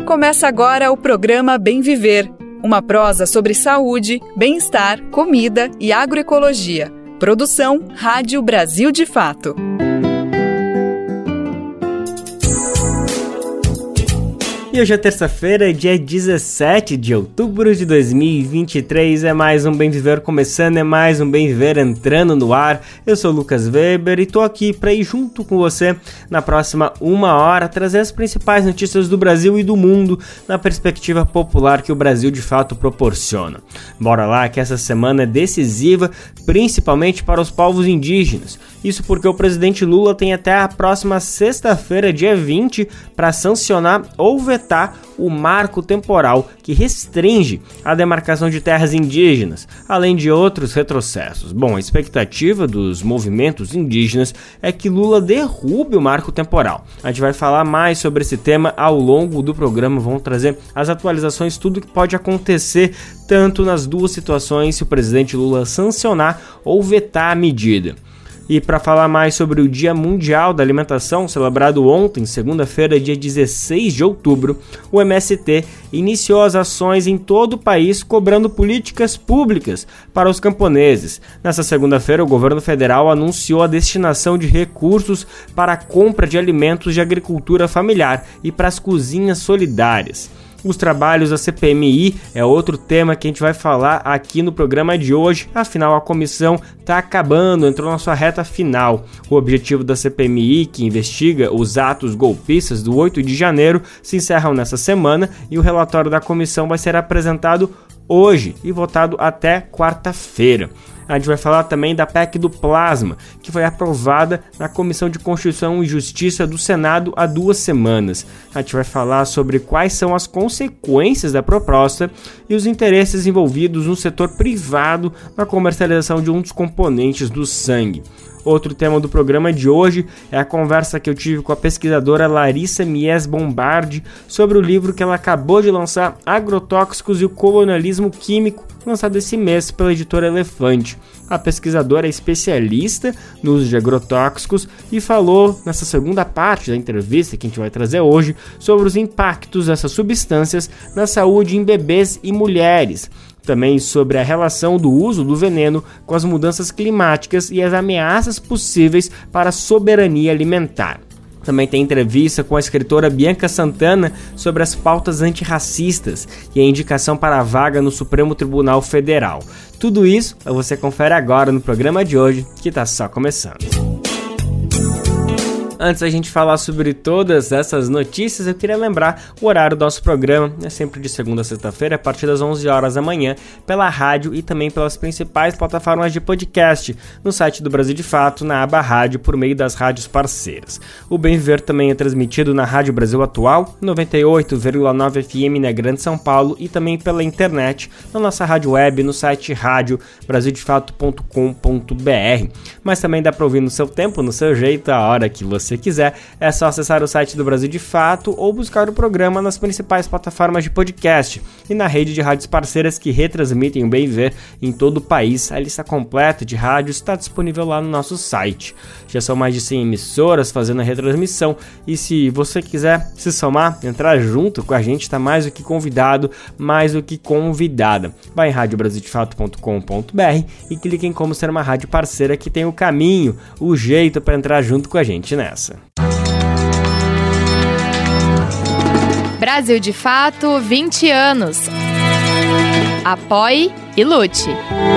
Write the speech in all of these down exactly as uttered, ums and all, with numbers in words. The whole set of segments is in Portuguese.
Começa agora o programa Bem Viver, uma prosa sobre saúde, bem-estar, comida e agroecologia. Produção Rádio Brasil de Fato. E hoje é terça-feira, dia dezessete de outubro de dois mil e vinte e três, é mais um Bem Viver começando, é mais um Bem Viver entrando no ar. Eu sou o Lucas Weber e tô aqui para ir junto com você na próxima uma hora, trazer as principais notícias do Brasil e do mundo na perspectiva popular que o Brasil de fato proporciona. Bora lá que essa semana é decisiva, principalmente para os povos indígenas. Isso porque o presidente Lula tem até a próxima sexta-feira, dia vinte, para sancionar ou vetar o marco temporal que restringe a demarcação de terras indígenas, além de outros retrocessos. Bom, a expectativa dos movimentos indígenas é que Lula derrube o marco temporal. A gente vai falar mais sobre esse tema ao longo do programa, vamos trazer as atualizações, tudo que pode acontecer tanto nas duas situações se o presidente Lula sancionar ou vetar a medida. E para falar mais sobre o Dia Mundial da Alimentação, celebrado ontem, segunda-feira, dia dezesseis de outubro, o M S T iniciou as ações em todo o país cobrando políticas públicas para os camponeses. Nessa segunda-feira, o governo federal anunciou a destinação de recursos para a compra de alimentos de agricultura familiar e para as cozinhas solidárias. Os trabalhos da C P M I é outro tema que a gente vai falar aqui no programa de hoje, afinal a comissão está acabando, entrou na sua reta final. O objetivo da C P M I, que investiga os atos golpistas do oito de janeiro, se encerram nessa semana e o relatório da comissão vai ser apresentado hoje e votado até quarta-feira. A gente vai falar também da P E C do Plasma, que foi aprovada na Comissão de Constituição e Justiça do Senado há duas semanas. A gente vai falar sobre quais são as consequências da proposta e os interesses envolvidos no setor privado na comercialização de um dos componentes do sangue. Outro tema do programa de hoje é a conversa que eu tive com a pesquisadora Larissa Mies Bombardi sobre o livro que ela acabou de lançar, Agrotóxicos e o Colonialismo Químico, lançado esse mês pela editora Elefante. A pesquisadora é especialista no uso de agrotóxicos e falou nessa segunda parte da entrevista que a gente vai trazer hoje sobre os impactos dessas substâncias na saúde em bebês e mulheres. Também sobre a relação do uso do veneno com as mudanças climáticas e as ameaças possíveis para a soberania alimentar. Também tem entrevista com a escritora Bianca Santana sobre as pautas antirracistas e a indicação para a vaga no Supremo Tribunal Federal. Tudo isso você confere agora no programa de hoje, que está só começando. Antes da gente falar sobre todas essas notícias, eu queria lembrar o horário do nosso programa, é sempre de segunda a sexta-feira, a partir das onze horas da manhã, pela rádio e também pelas principais plataformas de podcast, no site do Brasil de Fato, na aba rádio, por meio das rádios parceiras. O Bem Viver também é transmitido na Rádio Brasil Atual, noventa e oito vírgula nove F M na Grande São Paulo e também pela internet, na nossa rádio web, no site rádio brasil de fato ponto com ponto b r. Mas também dá para ouvir no seu tempo, no seu jeito, a hora que você Se quiser, é só acessar o site do Brasil de Fato ou buscar o programa nas principais plataformas de podcast e na rede de rádios parceiras que retransmitem o Bem Viver em todo o país. A lista completa de rádios está disponível lá no nosso site. Já são mais de cem emissoras fazendo a retransmissão e se você quiser se somar, entrar junto com a gente, está mais do que convidado, mais do que convidada. Vai em rádio brasil de fato ponto com ponto b r e clique em como ser uma rádio parceira que tem o caminho, o jeito para entrar junto com a gente nessa. Brasil de Fato, vinte anos. Apoie e lute.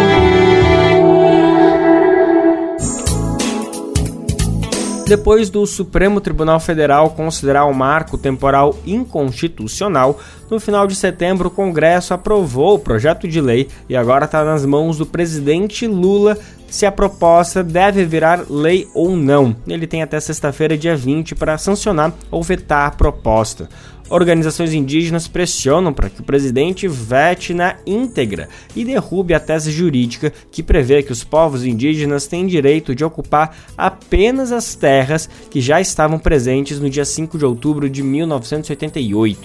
Depois do Supremo Tribunal Federal considerar o marco temporal inconstitucional, no final de setembro o Congresso aprovou o projeto de lei e agora está nas mãos do presidente Lula se a proposta deve virar lei ou não. Ele tem até sexta-feira, dia vinte, para sancionar ou vetar a proposta. Organizações indígenas pressionam para que o presidente vete na íntegra e derrube a tese jurídica que prevê que os povos indígenas têm direito de ocupar apenas as terras que já estavam presentes no dia cinco de outubro de mil novecentos e oitenta e oito.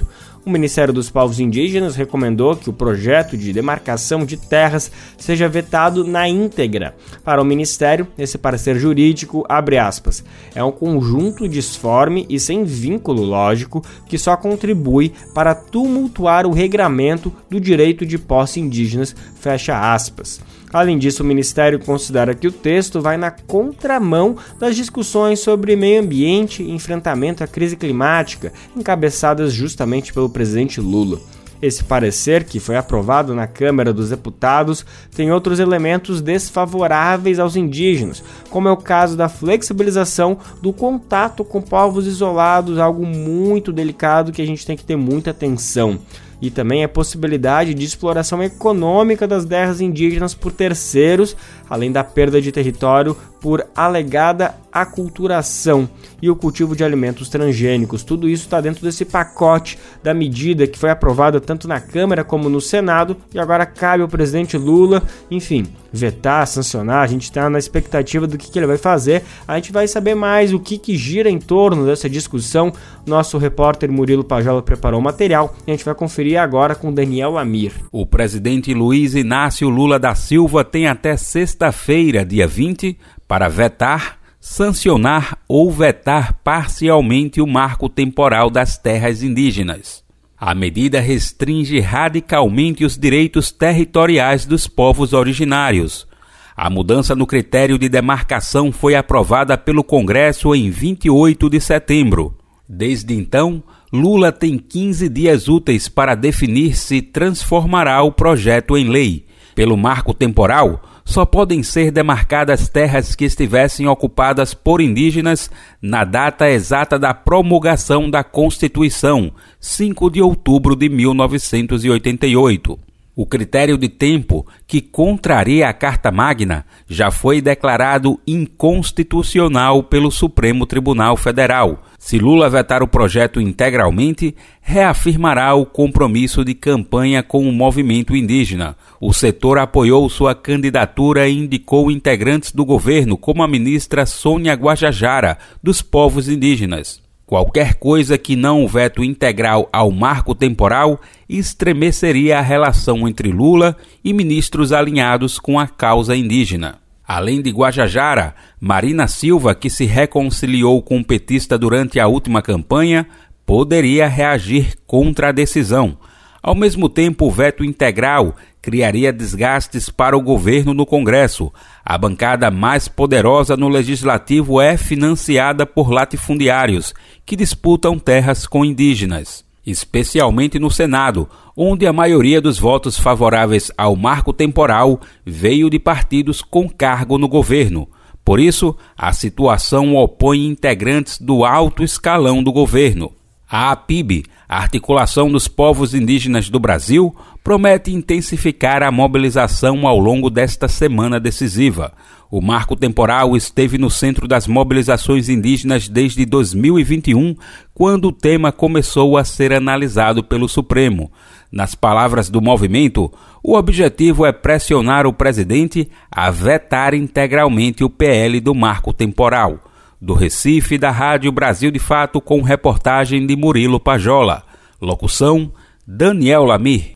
O Ministério dos Povos Indígenas recomendou que o projeto de demarcação de terras seja vetado na íntegra. Para o Ministério, esse parecer jurídico, abre aspas, é um conjunto disforme e sem vínculo lógico que só contribui para tumultuar o regramento do direito de posse indígenas, fecha aspas. Além disso, o Ministério considera que o texto vai na contramão das discussões sobre meio ambiente e enfrentamento à crise climática, encabeçadas justamente pelo presidente Lula. Esse parecer, que foi aprovado na Câmara dos Deputados, tem outros elementos desfavoráveis aos indígenas, como é o caso da flexibilização do contato com povos isolados, algo muito delicado que a gente tem que ter muita atenção. E também a possibilidade de exploração econômica das terras indígenas por terceiros, além da perda de território por alegada aculturação e o cultivo de alimentos transgênicos. Tudo isso está dentro desse pacote da medida que foi aprovada tanto na Câmara como no Senado e agora cabe ao presidente Lula, enfim, vetar, sancionar. A gente está na expectativa do que, que ele vai fazer. A gente vai saber mais o que, que gira em torno dessa discussão. Nosso repórter Murilo Pajola preparou o material e a gente vai conferir agora com Daniel Lamir. O presidente Luiz Inácio Lula da Silva tem até sexta-feira, dia vinte, para vetar, sancionar ou vetar parcialmente o marco temporal das terras indígenas. A medida restringe radicalmente os direitos territoriais dos povos originários. A mudança no critério de demarcação foi aprovada pelo Congresso em vinte e oito de setembro. Desde então, Lula tem quinze dias úteis para definir se transformará o projeto em lei. Pelo marco temporal, só podem ser demarcadas terras que estivessem ocupadas por indígenas na data exata da promulgação da Constituição, cinco de outubro de mil novecentos e oitenta e oito. O critério de tempo, que contraria a Carta Magna, já foi declarado inconstitucional pelo Supremo Tribunal Federal. Se Lula vetar o projeto integralmente, reafirmará o compromisso de campanha com o movimento indígena. O setor apoiou sua candidatura e indicou integrantes do governo, como a ministra Sônia Guajajara, dos povos indígenas. Qualquer coisa que não o veto integral ao marco temporal estremeceria a relação entre Lula e ministros alinhados com a causa indígena. Além de Guajajara, Marina Silva, que se reconciliou com o petista durante a última campanha, poderia reagir contra a decisão. Ao mesmo tempo, o veto integral criaria desgastes para o governo no Congresso. A bancada mais poderosa no Legislativo é financiada por latifundiários, que disputam terras com indígenas, especialmente no Senado, onde a maioria dos votos favoráveis ao marco temporal veio de partidos com cargo no governo. Por isso, a situação opõe integrantes do alto escalão do governo. A A P I B, a Articulação dos Povos Indígenas do Brasil, promete intensificar a mobilização ao longo desta semana decisiva. O marco temporal esteve no centro das mobilizações indígenas desde dois mil e vinte e um, quando o tema começou a ser analisado pelo Supremo. Nas palavras do movimento, o objetivo é pressionar o presidente a vetar integralmente o P L do marco temporal. Do Recife, da Rádio Brasil de Fato, com reportagem de Murilo Pajola. Locução, Daniel Lamir.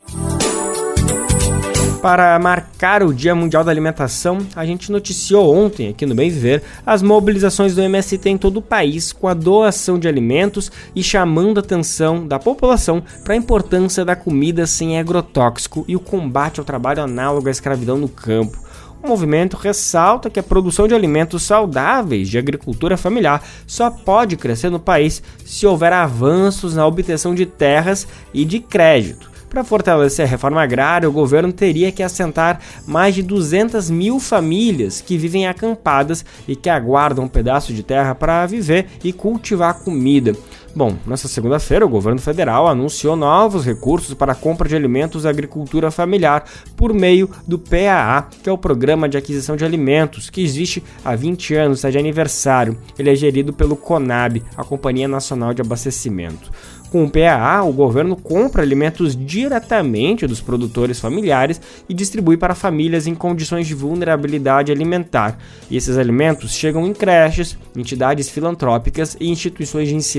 Para marcar o Dia Mundial da Alimentação, a gente noticiou ontem aqui no Bem Viver as mobilizações do M S T em todo o país com a doação de alimentos e chamando a atenção da população para a importância da comida sem agrotóxico e o combate ao trabalho análogo à escravidão no campo. O movimento ressalta que a produção de alimentos saudáveis de agricultura familiar só pode crescer no país se houver avanços na obtenção de terras e de crédito. Para fortalecer a reforma agrária, o governo teria que assentar mais de duzentas mil famílias que vivem acampadas e que aguardam um pedaço de terra para viver e cultivar comida. Bom, nesta segunda-feira, o governo federal anunciou novos recursos para a compra de alimentos à agricultura familiar por meio do P A A, que é o Programa de Aquisição de Alimentos, que existe há vinte anos, está de aniversário. Ele é gerido pelo CONAB, a Companhia Nacional de Abastecimento. Com o P A A, o governo compra alimentos diretamente dos produtores familiares e distribui para famílias em condições de vulnerabilidade alimentar. E esses alimentos chegam em creches, entidades filantrópicas e instituições de ensino também.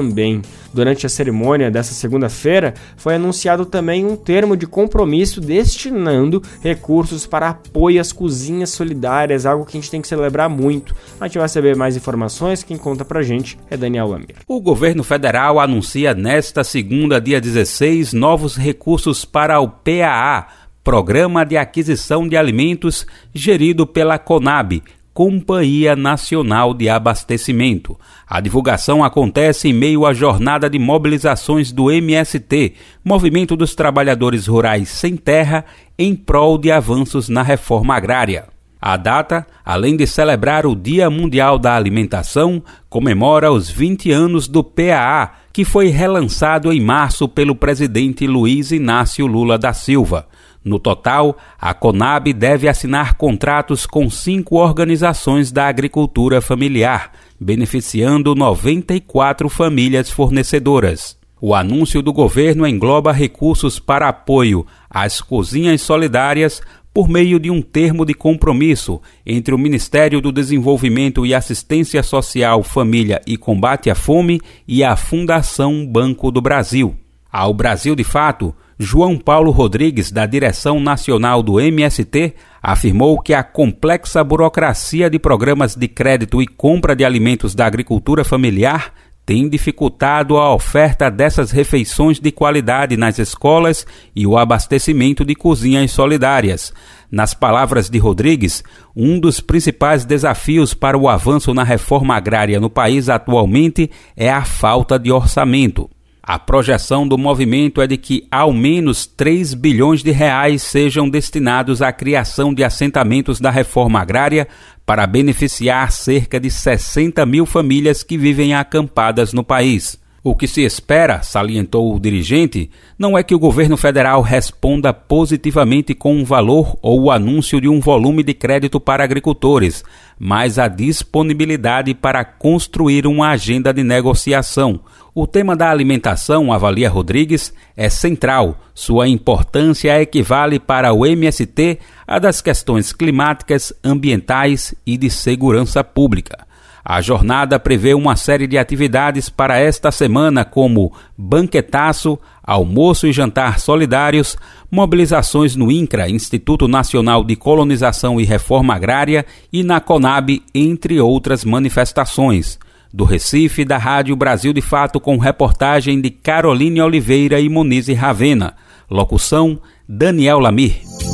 também. Durante a cerimônia dessa segunda-feira, foi anunciado também um termo de compromisso destinando recursos para apoio às cozinhas solidárias, algo que a gente tem que celebrar muito. A gente vai saber mais informações, quem conta pra gente é Daniel Lamir. O governo federal anuncia nesta segunda, dia dezesseis, novos recursos para o P A A, Programa de Aquisição de Alimentos, gerido pela CONAB, Companhia Nacional de Abastecimento. A divulgação acontece em meio à jornada de mobilizações do M S T, Movimento dos Trabalhadores Rurais Sem Terra, em prol de avanços na reforma agrária. A data, além de celebrar o Dia Mundial da Alimentação, comemora os vinte anos do P A A, que foi relançado em março pelo presidente Luiz Inácio Lula da Silva. No total, a CONAB deve assinar contratos com cinco organizações da agricultura familiar, beneficiando noventa e quatro famílias fornecedoras. O anúncio do governo engloba recursos para apoio às cozinhas solidárias por meio de um termo de compromisso entre o Ministério do Desenvolvimento e Assistência Social, Família e Combate à Fome e a Fundação Banco do Brasil. Ao Brasil de Fato, João Paulo Rodrigues, da direção nacional do M S T, afirmou que a complexa burocracia de programas de crédito e compra de alimentos da agricultura familiar tem dificultado a oferta dessas refeições de qualidade nas escolas e o abastecimento de cozinhas solidárias. Nas palavras de Rodrigues, um dos principais desafios para o avanço na reforma agrária no país atualmente é a falta de orçamento. A projeção do movimento é de que ao menos três bilhões de reais sejam destinados à criação de assentamentos da reforma agrária para beneficiar cerca de sessenta mil famílias que vivem acampadas no país. O que se espera, salientou o dirigente, não é que o governo federal responda positivamente com um valor ou o anúncio de um volume de crédito para agricultores, mas a disponibilidade para construir uma agenda de negociação. O tema da alimentação, avalia Rodrigues, é central. Sua importância equivale para o M S T à das questões climáticas, ambientais e de segurança pública. A jornada prevê uma série de atividades para esta semana, como banquetaço, almoço e jantar solidários, mobilizações no INCRA, Instituto Nacional de Colonização e Reforma Agrária, e na CONAB, entre outras manifestações. Do Recife, da Rádio Brasil de Fato, com reportagem de Caroline Oliveira e Monize Ravena. Locução, Daniel Lamir.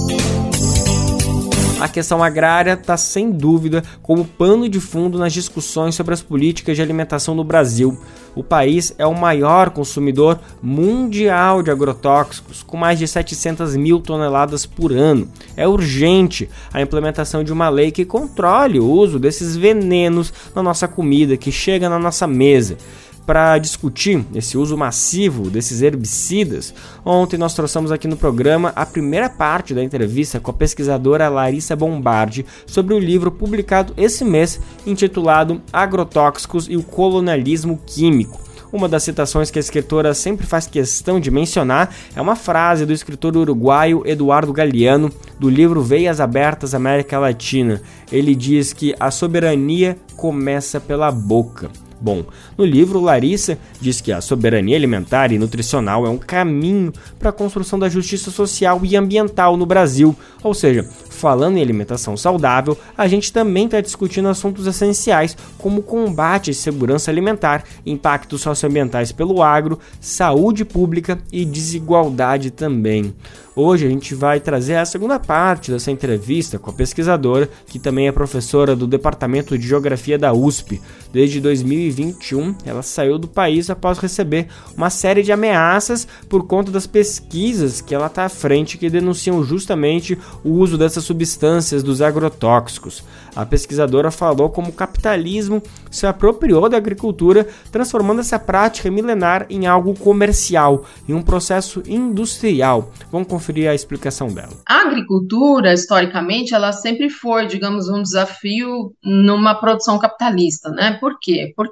A questão agrária está, sem dúvida, como pano de fundo nas discussões sobre as políticas de alimentação no Brasil. O país é o maior consumidor mundial de agrotóxicos, com mais de setecentas mil toneladas por ano. É urgente a implementação de uma lei que controle o uso desses venenos na nossa comida, que chega na nossa mesa. Para discutir esse uso massivo desses herbicidas, ontem nós trouxemos aqui no programa a primeira parte da entrevista com a pesquisadora Larissa Bombardi sobre o livro publicado esse mês intitulado Agrotóxicos e o Colonialismo Químico. Uma das citações que a escritora sempre faz questão de mencionar é uma frase do escritor uruguaio Eduardo Galeano, do livro Veias Abertas América Latina. Ele diz que a soberania começa pela boca. Bom, no livro, Larissa diz que a soberania alimentar e nutricional é um caminho para a construção da justiça social e ambiental no Brasil. Ou seja, falando em alimentação saudável, a gente também está discutindo assuntos essenciais como combate e segurança alimentar, impactos socioambientais pelo agro, saúde pública e desigualdade também. Hoje a gente vai trazer a segunda parte dessa entrevista com a pesquisadora, que também é professora do Departamento de Geografia da U S P. Desde dois mil e vinte e um, ela saiu do país após receber uma série de ameaças por conta das pesquisas que ela está à frente, que denunciam justamente o uso dessas substâncias dos agrotóxicos. A pesquisadora falou como o capitalismo se apropriou da agricultura, transformando essa prática milenar em algo comercial, em um processo industrial. Vamos conferir a explicação dela. A agricultura, historicamente, ela sempre foi, digamos, um desafio numa produção capitalista, né? Por quê? Porque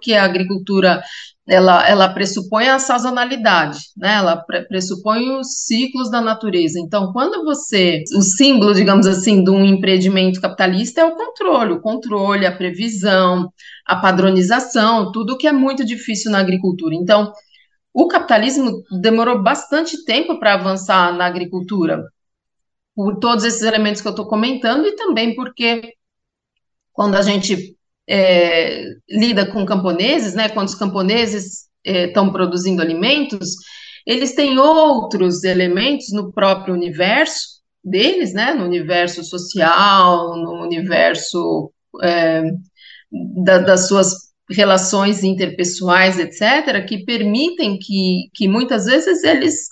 porque a agricultura ela, ela pressupõe a sazonalidade, né? Ela pre- pressupõe os ciclos da natureza. Então, quando você, o símbolo, digamos assim, de um empreendimento capitalista é o controle, o controle, a previsão, a padronização, tudo que é muito difícil na agricultura. Então, o capitalismo demorou bastante tempo para avançar na agricultura, por todos esses elementos que eu estou comentando, e também porque quando a gente é, lida com camponeses, né, quando os camponeses estão é, produzindo alimentos, eles têm outros elementos no próprio universo deles, né, no universo social, no universo é, da, das suas relações interpessoais, etcétera, que permitem que, que muitas vezes eles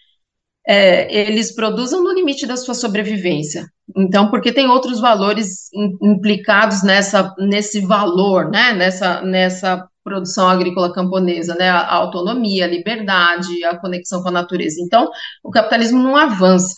é, eles produzam no limite da sua sobrevivência. Então, porque tem outros valores implicados nessa, nesse valor, né, nessa, nessa produção agrícola camponesa, né, a autonomia, a liberdade, a conexão com a natureza. Então, o capitalismo não avança,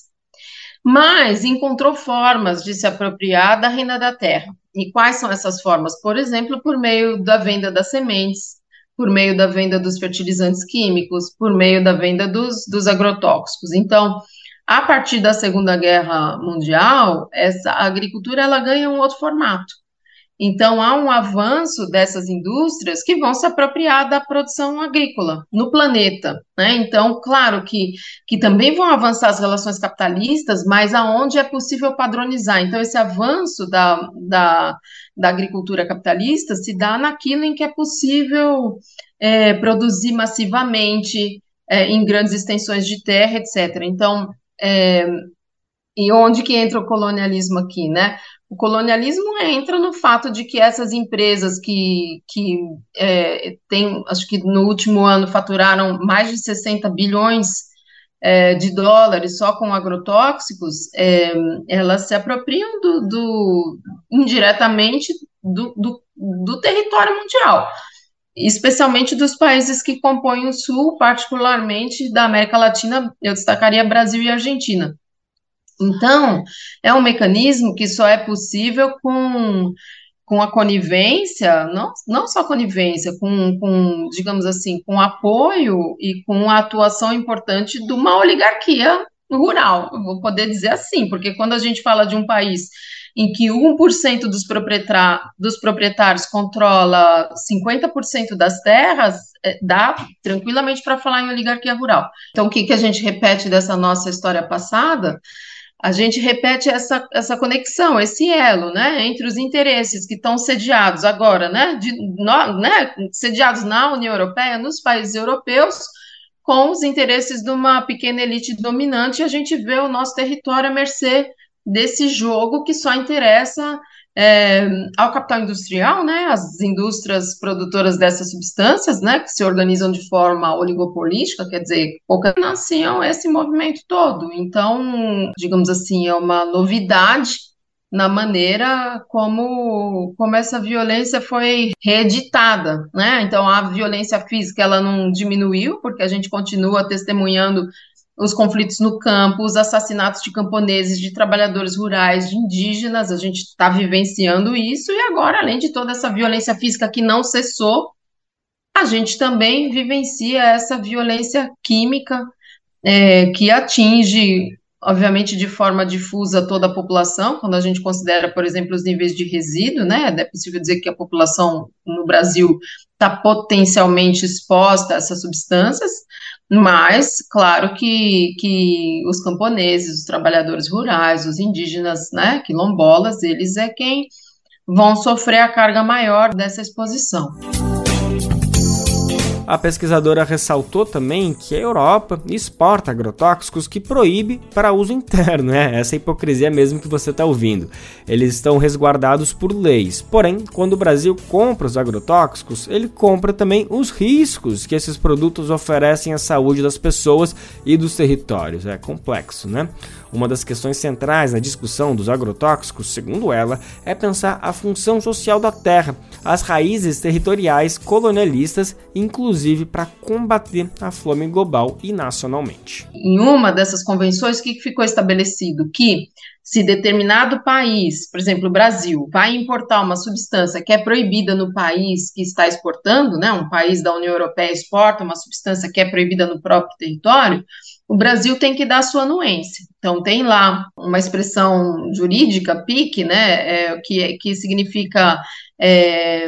mas encontrou formas de se apropriar da renda da terra. E quais são essas formas? Por exemplo, por meio da venda das sementes, por meio da venda dos fertilizantes químicos, por meio da venda dos, dos agrotóxicos. Então, a partir da Segunda Guerra Mundial, essa a agricultura ela ganha um outro formato. Então, há um avanço dessas indústrias que vão se apropriar da produção agrícola no planeta, né? Então, claro que, que também vão avançar as relações capitalistas, mas aonde é possível padronizar. Então, esse avanço da, da, da agricultura capitalista se dá naquilo em que é possível é, produzir massivamente, é, em grandes extensões de terra, etcétera. Então, é, e onde que entra o colonialismo aqui, né? O colonialismo entra no fato de que essas empresas que, que é, tem, acho que no último ano faturaram mais de sessenta bilhões é, de dólares só com agrotóxicos, é, elas se apropriam do, do indiretamente do, do, do território mundial, especialmente dos países que compõem o Sul, particularmente da América Latina, eu destacaria Brasil e Argentina. Então, é um mecanismo que só é possível com, com a conivência, não, não só conivência, com, com, digamos assim, com apoio e com a atuação importante de uma oligarquia rural, eu vou poder dizer assim, porque quando a gente fala de um país em que um por cento dos, proprietar, dos proprietários controla cinquenta por cento das terras, é, dá tranquilamente para falar em oligarquia rural. Então, o que, que a gente repete dessa nossa história passada? A gente repete essa, essa conexão, esse elo, né, entre os interesses que estão sediados agora, né, de, no, né, sediados na União Europeia, nos países europeus, com os interesses de uma pequena elite dominante, e a gente vê o nosso território à mercê desse jogo que só interessa é, ao capital industrial, né, as indústrias produtoras dessas substâncias, né, que se organizam de forma oligopolística, quer dizer, poucas financiam esse movimento todo. Então, digamos assim, é uma novidade na maneira como, como essa violência foi reeditada, né? Então, a violência física, ela não diminuiu, porque a gente continua testemunhando os conflitos no campo, os assassinatos de camponeses, de trabalhadores rurais, de indígenas, a gente está vivenciando isso, e agora, além de toda essa violência física que não cessou, a gente também vivencia essa violência química é, que atinge, obviamente, de forma difusa toda a população, quando a gente considera, por exemplo, os níveis de resíduo, né? É possível dizer que a população no Brasil está potencialmente exposta a essas substâncias, mas, claro que, que os camponeses, os trabalhadores rurais, os indígenas, né, quilombolas, eles é quem vão sofrer a carga maior dessa exposição. A pesquisadora ressaltou também que a Europa exporta agrotóxicos que proíbe para uso interno, né? Essa hipocrisia mesmo que você está ouvindo. Eles estão resguardados por leis, porém, quando o Brasil compra os agrotóxicos, ele compra também os riscos que esses produtos oferecem à saúde das pessoas e dos territórios. É complexo, né? Uma das questões centrais na discussão dos agrotóxicos, segundo ela, é pensar a função social da terra, as raízes territoriais colonialistas, inclusive inclusive para combater a fome global e nacionalmente. Em uma dessas convenções, o que ficou estabelecido? Que se determinado país, por exemplo, o Brasil, vai importar uma substância que é proibida no país que está exportando, né, um país da União Europeia exporta uma substância que é proibida no próprio território, o Brasil tem que dar a sua anuência. Então, tem lá uma expressão jurídica, P I C, né, é, que, que significa é,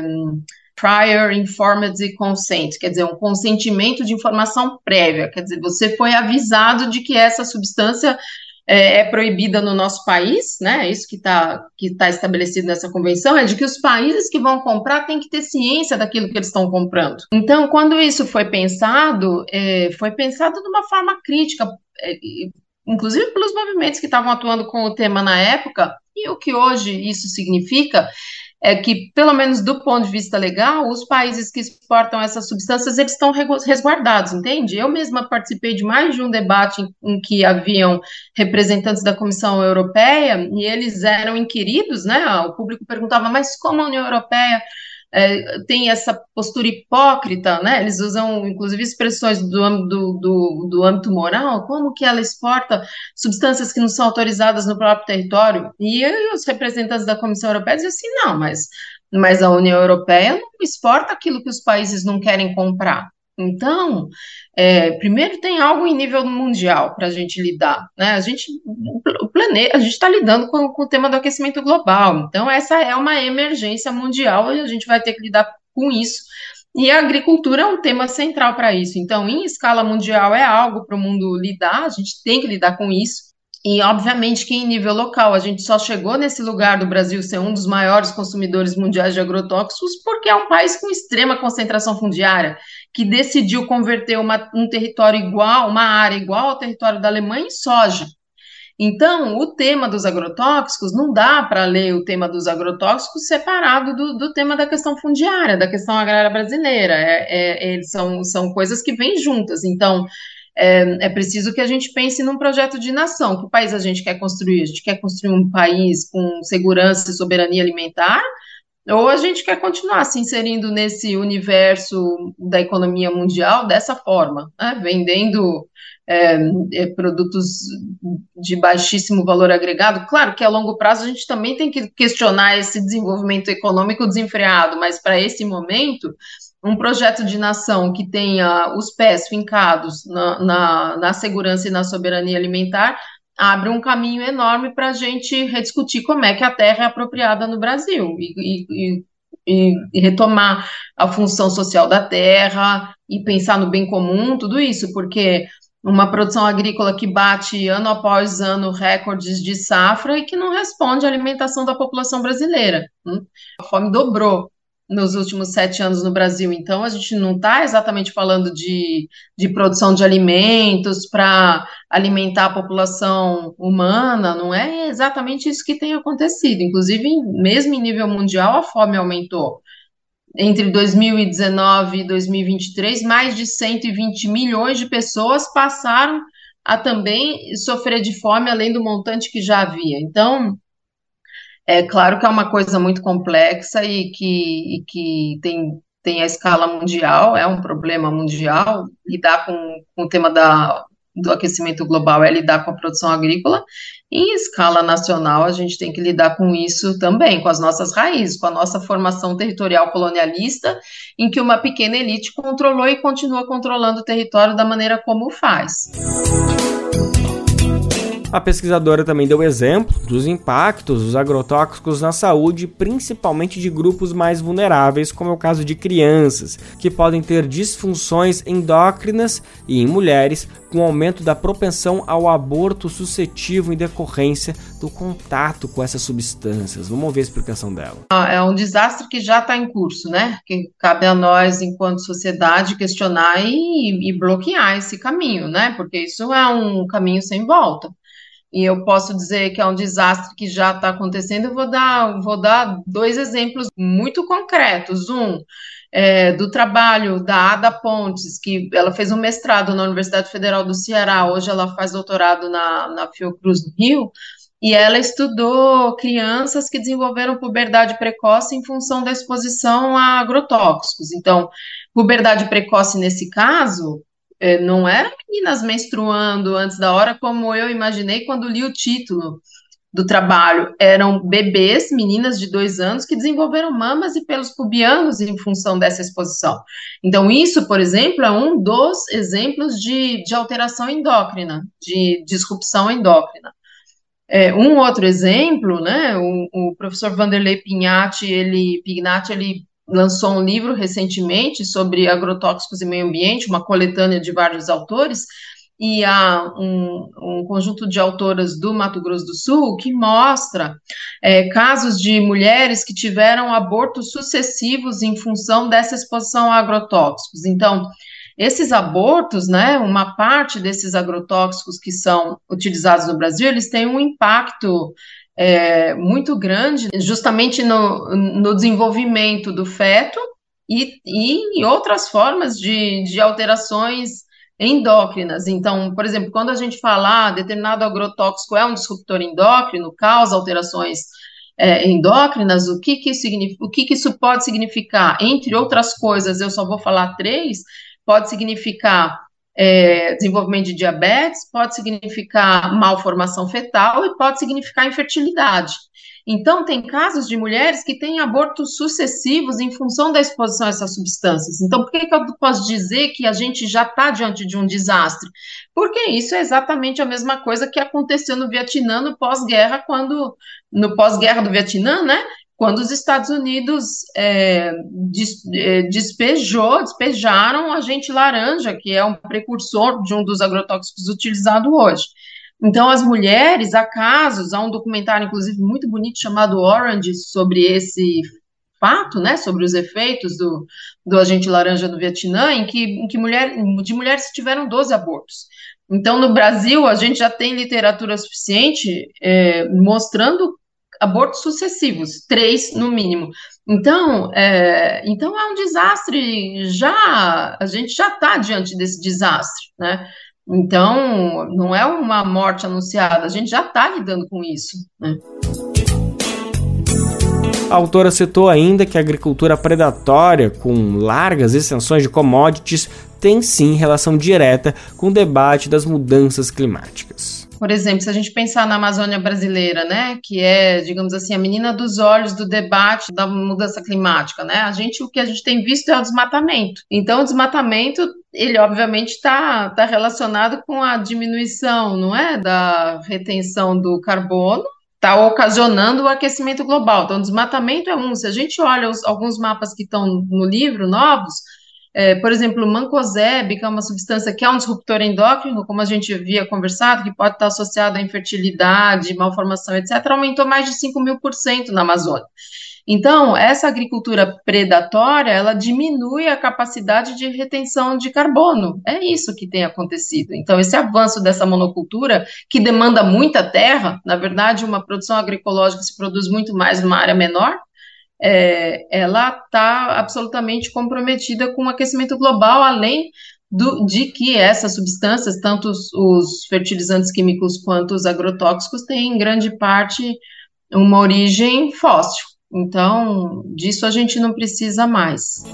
Prior Informed Consent, quer dizer, um consentimento de informação prévia, quer dizer, você foi avisado de que essa substância é, é proibida no nosso país, né, isso que está que tá estabelecido nessa convenção, é de que os países que vão comprar têm que ter ciência daquilo que eles estão comprando. Então, quando isso foi pensado, é, foi pensado de uma forma crítica, é, inclusive pelos movimentos que estavam atuando com o tema na época, e o que hoje isso significa é que, pelo menos do ponto de vista legal, os países que exportam essas substâncias, eles estão resguardados, entende? Eu mesma participei de mais de um debate em, em que haviam representantes da Comissão Europeia e eles eram inquiridos, né? O público perguntava, mas como a União Europeia é, tem essa postura hipócrita, né? Eles usam, inclusive, expressões do, do, do, do âmbito moral, como que ela exporta substâncias que não são autorizadas no próprio território? E, e os representantes da Comissão Europeia diziam assim, não, mas, mas a União Europeia não exporta aquilo que os países não querem comprar. Então, é, primeiro tem algo em nível mundial para a gente lidar, né? A gente, o planeta, a gente está lidando com, com o tema do aquecimento global, então essa é uma emergência mundial e a gente vai ter que lidar com isso. E a agricultura é um tema central para isso. Então, em escala mundial é algo para o mundo lidar, a gente tem que lidar com isso. E, obviamente, que em nível local, a gente só chegou nesse lugar do Brasil ser um dos maiores consumidores mundiais de agrotóxicos porque é um país com extrema concentração fundiária, que decidiu converter uma, um território igual, uma área igual ao território da Alemanha em soja. Então, o tema dos agrotóxicos, não dá para ler o tema dos agrotóxicos separado do, do tema da questão fundiária, da questão agrária brasileira. É, é, são, são coisas que vêm juntas. Então, É, é preciso que a gente pense num projeto de nação. Que país a gente quer construir? A gente quer construir um país com segurança e soberania alimentar? Ou a gente quer continuar se inserindo nesse universo da economia mundial dessa forma, né? Vendendo é, é, produtos de baixíssimo valor agregado? Claro que a longo prazo a gente também tem que questionar esse desenvolvimento econômico desenfreado, mas para esse momento um projeto de nação que tenha os pés fincados na, na, na segurança e na soberania alimentar abre um caminho enorme para a gente rediscutir como é que a terra é apropriada no Brasil e, e, e, e retomar a função social da terra e pensar no bem comum, tudo isso, porque uma produção agrícola que bate ano após ano recordes de safra e que não responde à alimentação da população brasileira. A fome dobrou nos últimos sete anos no Brasil, então a gente não está exatamente falando de, de produção de alimentos para alimentar a população humana, não é exatamente isso que tem acontecido, inclusive mesmo em nível mundial a fome aumentou. Entre dois mil e dezenove e dois mil e vinte e três, mais de cento e vinte milhões de pessoas passaram a também sofrer de fome, além do montante que já havia. Então, é claro que é uma coisa muito complexa e que, e que tem, tem a escala mundial, é um problema mundial, lidar com, com o tema da, do aquecimento global é lidar com a produção agrícola, e em escala nacional a gente tem que lidar com isso também, com as nossas raízes, com a nossa formação territorial colonialista, em que uma pequena elite controlou e continua controlando o território da maneira como faz. A pesquisadora também deu exemplo dos impactos dos agrotóxicos na saúde, principalmente de grupos mais vulneráveis, como é o caso de crianças, que podem ter disfunções endócrinas e em mulheres, com aumento da propensão ao aborto suscetível em decorrência do contato com essas substâncias. Vamos ouvir a explicação dela. É um desastre que já está em curso, né? Que cabe a nós, enquanto sociedade, questionar e, e bloquear esse caminho, né? Porque isso é um caminho sem volta. E eu posso dizer que é um desastre que já está acontecendo. Eu vou dar, vou dar dois exemplos muito concretos. Um, é, do trabalho da Ada Pontes, que ela fez um mestrado na Universidade Federal do Ceará, hoje ela faz doutorado na, na Fiocruz, no Rio, e ela estudou crianças que desenvolveram puberdade precoce em função da exposição a agrotóxicos. Então, Puberdade precoce, nesse caso, é, não eram meninas menstruando antes da hora, como eu imaginei quando li o título do trabalho. Eram bebês, meninas de dois anos, que desenvolveram mamas e pelos pubianos em função dessa exposição. Então, isso, por exemplo, é um dos exemplos de, de alteração endócrina, de disrupção endócrina. É, um outro exemplo, né, o, o professor Vanderlei Pignatti, ele, Pignatti, ele lançou um livro recentemente sobre agrotóxicos e meio ambiente, uma coletânea de vários autores, e há um, um conjunto de autoras do Mato Grosso do Sul que mostra é, casos de mulheres que tiveram abortos sucessivos em função dessa exposição a agrotóxicos. Então, esses abortos, né, uma parte desses agrotóxicos que são utilizados no Brasil, eles têm um impacto é, muito grande justamente no, no desenvolvimento do feto e, e em outras formas de, de alterações endócrinas. Então, por exemplo, quando a gente fala ah, determinado agrotóxico é um disruptor endócrino, causa alterações é, endócrinas, o que que isso significa, o que que isso pode significar? Entre outras coisas, eu só vou falar três, pode significar é, desenvolvimento de diabetes, pode significar malformação fetal e pode significar infertilidade. Então, tem casos de mulheres que têm abortos sucessivos em função da exposição a essas substâncias. Então, por que que eu posso dizer que a gente já está diante de um desastre? Porque isso é exatamente a mesma coisa que aconteceu no Vietnã no pós-guerra, quando, no pós-guerra do Vietnã, né? Quando os Estados Unidos é, des, é, despejou, despejaram agente laranja, que é um precursor de um dos agrotóxicos utilizados hoje. Então, as mulheres, há casos, há um documentário, inclusive, muito bonito, chamado Orange, sobre esse fato, né, sobre os efeitos do, do agente laranja no Vietnã, em que, em que mulher, de mulheres que tiveram doze abortos. Então, no Brasil, a gente já tem literatura suficiente é, mostrando abortos sucessivos, três no mínimo. Então, é, então, é um desastre, já, a gente já está diante desse desastre, né? Então, não é uma morte anunciada, a gente já está lidando com isso, né? A autora citou ainda que a agricultura predatória, com largas extensões de commodities, tem sim relação direta com o debate das mudanças climáticas. Por exemplo, se a gente pensar na Amazônia brasileira, né, que é, digamos assim, a menina dos olhos do debate da mudança climática, né, a gente, o que a gente tem visto é o desmatamento. Então, o desmatamento, ele obviamente está tá relacionado com a diminuição, não é, da retenção do carbono, está ocasionando o aquecimento global. Então, o desmatamento é um. Se a gente olha os, alguns mapas que estão no livro, novos, É, por exemplo, o mancozeb, que é uma substância que é um disruptor endócrino, como a gente havia conversado, que pode estar associado à infertilidade, malformação, etcétera, aumentou mais de cinco mil por cento na Amazônia. Então, essa agricultura predatória, ela diminui a capacidade de retenção de carbono. É isso que tem acontecido. Então, esse avanço dessa monocultura, que demanda muita terra, na verdade, uma produção agroecológica se produz muito mais numa área menor, É, ela está absolutamente comprometida com o aquecimento global, além do, de que essas substâncias, tanto os, os fertilizantes químicos quanto os agrotóxicos, têm em grande parte uma origem fóssil. Então, disso a gente não precisa mais.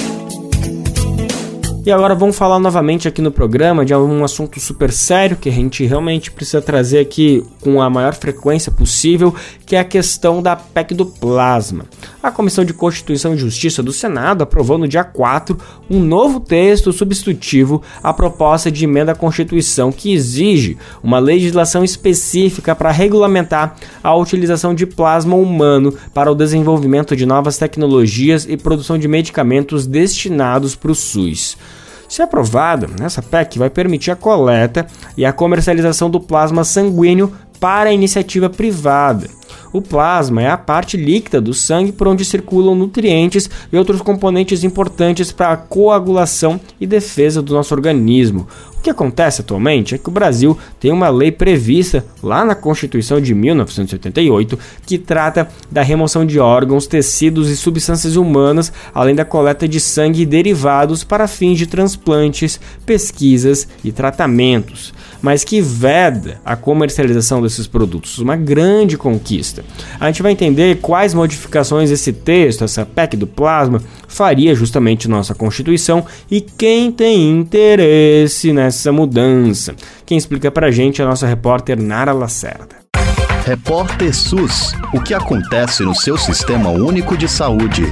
E agora vamos falar novamente aqui no programa de um assunto super sério que a gente realmente precisa trazer aqui com a maior frequência possível, que é a questão da P E C do plasma. A Comissão de Constituição e Justiça do Senado aprovou no dia quatro um novo texto substitutivo à proposta de emenda à Constituição que exige uma legislação específica para regulamentar a utilização de plasma humano para o desenvolvimento de novas tecnologias e produção de medicamentos destinados para o SUS. Se aprovada, essa P E C vai permitir a coleta e a comercialização do plasma sanguíneo para a iniciativa privada. O plasma é a parte líquida do sangue por onde circulam nutrientes e outros componentes importantes para a coagulação e defesa do nosso organismo. O que acontece atualmente é que o Brasil tem uma lei prevista lá na Constituição de mil novecentos e oitenta e oito que trata da remoção de órgãos, tecidos e substâncias humanas, além da coleta de sangue e derivados para fins de transplantes, pesquisas e tratamentos, mas que veda a comercialização desses produtos, uma grande conquista. A gente vai entender quais modificações esse texto, essa P E C do plasma, faria justamente nossa Constituição e quem tem interesse nessa mudança. Quem explica pra gente é a nossa repórter Nara Lacerda. Repórter SUS. O que acontece no seu Sistema Único de Saúde?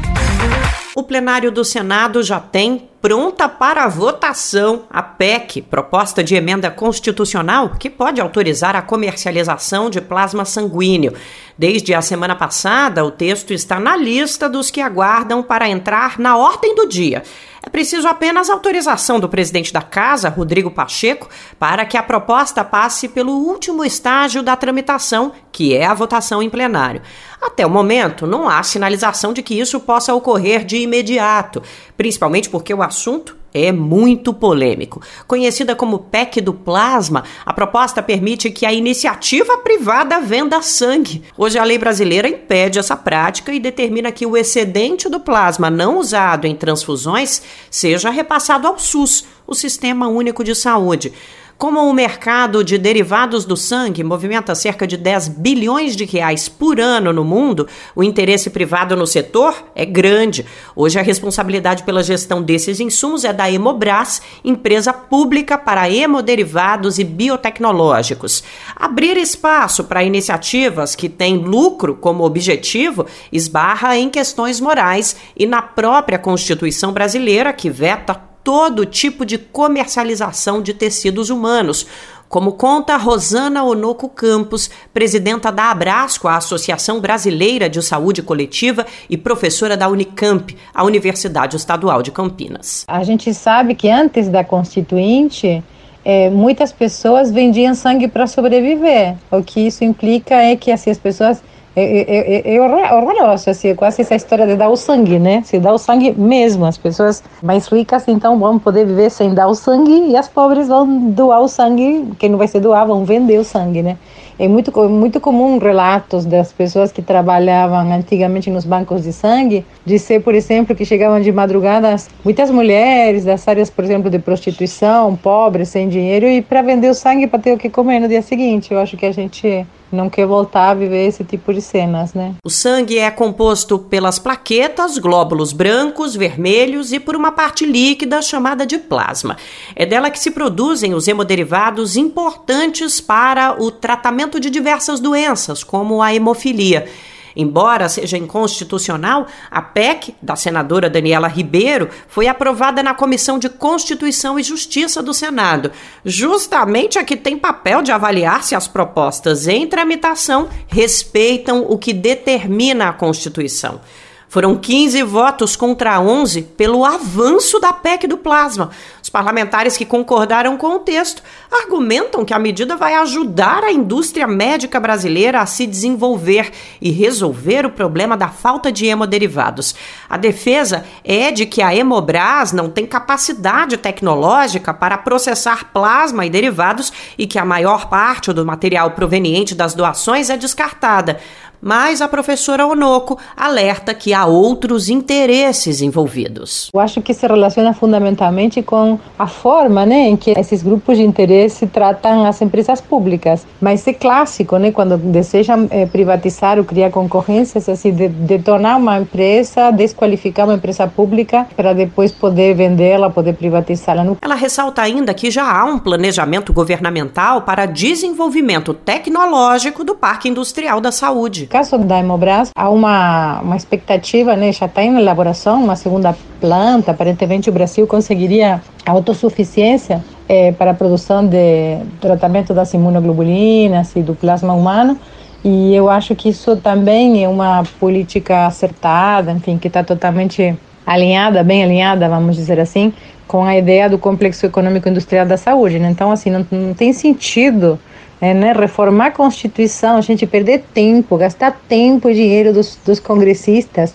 O plenário do Senado já tem pronta para a votação a P E C, proposta de emenda constitucional que pode autorizar a comercialização de plasma sanguíneo. Desde a semana passada, o texto está na lista dos que aguardam para entrar na ordem do dia. É preciso apenas autorização do presidente da Casa, Rodrigo Pacheco, para que a proposta passe pelo último estágio da tramitação, que é a votação em plenário. Até o momento, não há sinalização de que isso possa ocorrer de imediato, principalmente porque o assunto é muito polêmico. Conhecida como P E C do plasma, a proposta permite que a iniciativa privada venda sangue. Hoje a lei brasileira impede essa prática e determina que o excedente do plasma não usado em transfusões seja repassado ao SUS, o Sistema Único de Saúde. Como o mercado de derivados do sangue movimenta cerca de dez bilhões de reais por ano no mundo, o interesse privado no setor é grande. Hoje a responsabilidade pela gestão desses insumos é da Hemobras, empresa pública para hemoderivados e biotecnológicos. Abrir espaço para iniciativas que têm lucro como objetivo esbarra em questões morais e na própria Constituição brasileira, que veta todo tipo de comercialização de tecidos humanos, como conta Rosana Onoco Campos, presidenta da Abrasco, a Associação Brasileira de Saúde Coletiva e professora da Unicamp, a Universidade Estadual de Campinas. A gente sabe que antes da Constituinte, é, muitas pessoas vendiam sangue para sobreviver. O que isso implica é que assim, as pessoas... É, é, é horroroso, assim, quase essa história de dar o sangue, né? Se dá o sangue mesmo, as pessoas mais ricas então vão poder viver sem dar o sangue e as pobres vão doar o sangue, quem não vai ser doar, vão vender o sangue, né? É muito, muito comum relatos das pessoas que trabalhavam antigamente nos bancos de sangue, de ser, por exemplo, que chegavam de madrugada muitas mulheres das áreas, por exemplo, de prostituição, pobres, sem dinheiro, e para vender o sangue para ter o que comer no dia seguinte. Eu acho que a gente não quer voltar a viver esse tipo de cenas, né? O sangue é composto pelas plaquetas, glóbulos brancos, vermelhos e por uma parte líquida chamada de plasma. É dela que se produzem os hemoderivados importantes para o tratamento de diversas doenças, como a hemofilia. Embora seja inconstitucional, a P E C da senadora Daniela Ribeiro foi aprovada na Comissão de Constituição e Justiça do Senado, justamente a que tem papel de avaliar se as propostas em tramitação respeitam o que determina a Constituição. Foram quinze votos contra onze pelo avanço da P E C do plasma. Os parlamentares que concordaram com o texto argumentam que a medida vai ajudar a indústria médica brasileira a se desenvolver e resolver o problema da falta de hemoderivados. A defesa é de que a Hemobras não tem capacidade tecnológica para processar plasma e derivados e que a maior parte do material proveniente das doações é descartada. Mas a professora Onoco alerta que há outros interesses envolvidos. Eu acho que se relaciona fundamentalmente com a forma, né, em que esses grupos de interesse tratam as empresas públicas. Mas é clássico, né, quando desejam é, privatizar ou criar concorrências, assim, de, detonar uma empresa, desqualificar uma empresa pública para depois poder vendê-la, poder privatizá-la. Ela ressalta ainda que já há um planejamento governamental para desenvolvimento tecnológico do Parque Industrial da Saúde. No caso da Hemobras, há uma, uma expectativa, né, já está em elaboração, uma segunda planta. Aparentemente o Brasil conseguiria a autossuficiência é, para a produção de tratamento das imunoglobulinas e do plasma humano. E eu acho que isso também é uma política acertada, enfim, que está totalmente alinhada, bem alinhada, vamos dizer assim, com a ideia do complexo econômico industrial da saúde, né? Então, assim, não, não tem sentido É, né, reformar a Constituição, a gente perder tempo, gastar tempo e dinheiro dos, dos congressistas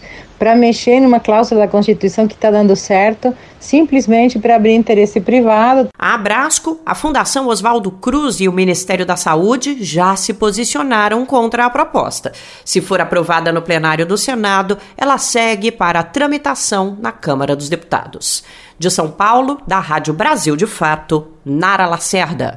para mexer numa cláusula da Constituição que está dando certo, simplesmente para abrir interesse privado. A Abrasco, a Fundação Oswaldo Cruz e o Ministério da Saúde já se posicionaram contra a proposta. Se for aprovada no plenário do Senado, ela segue para a tramitação na Câmara dos Deputados. De São Paulo, da Rádio Brasil de Fato, Nara Lacerda.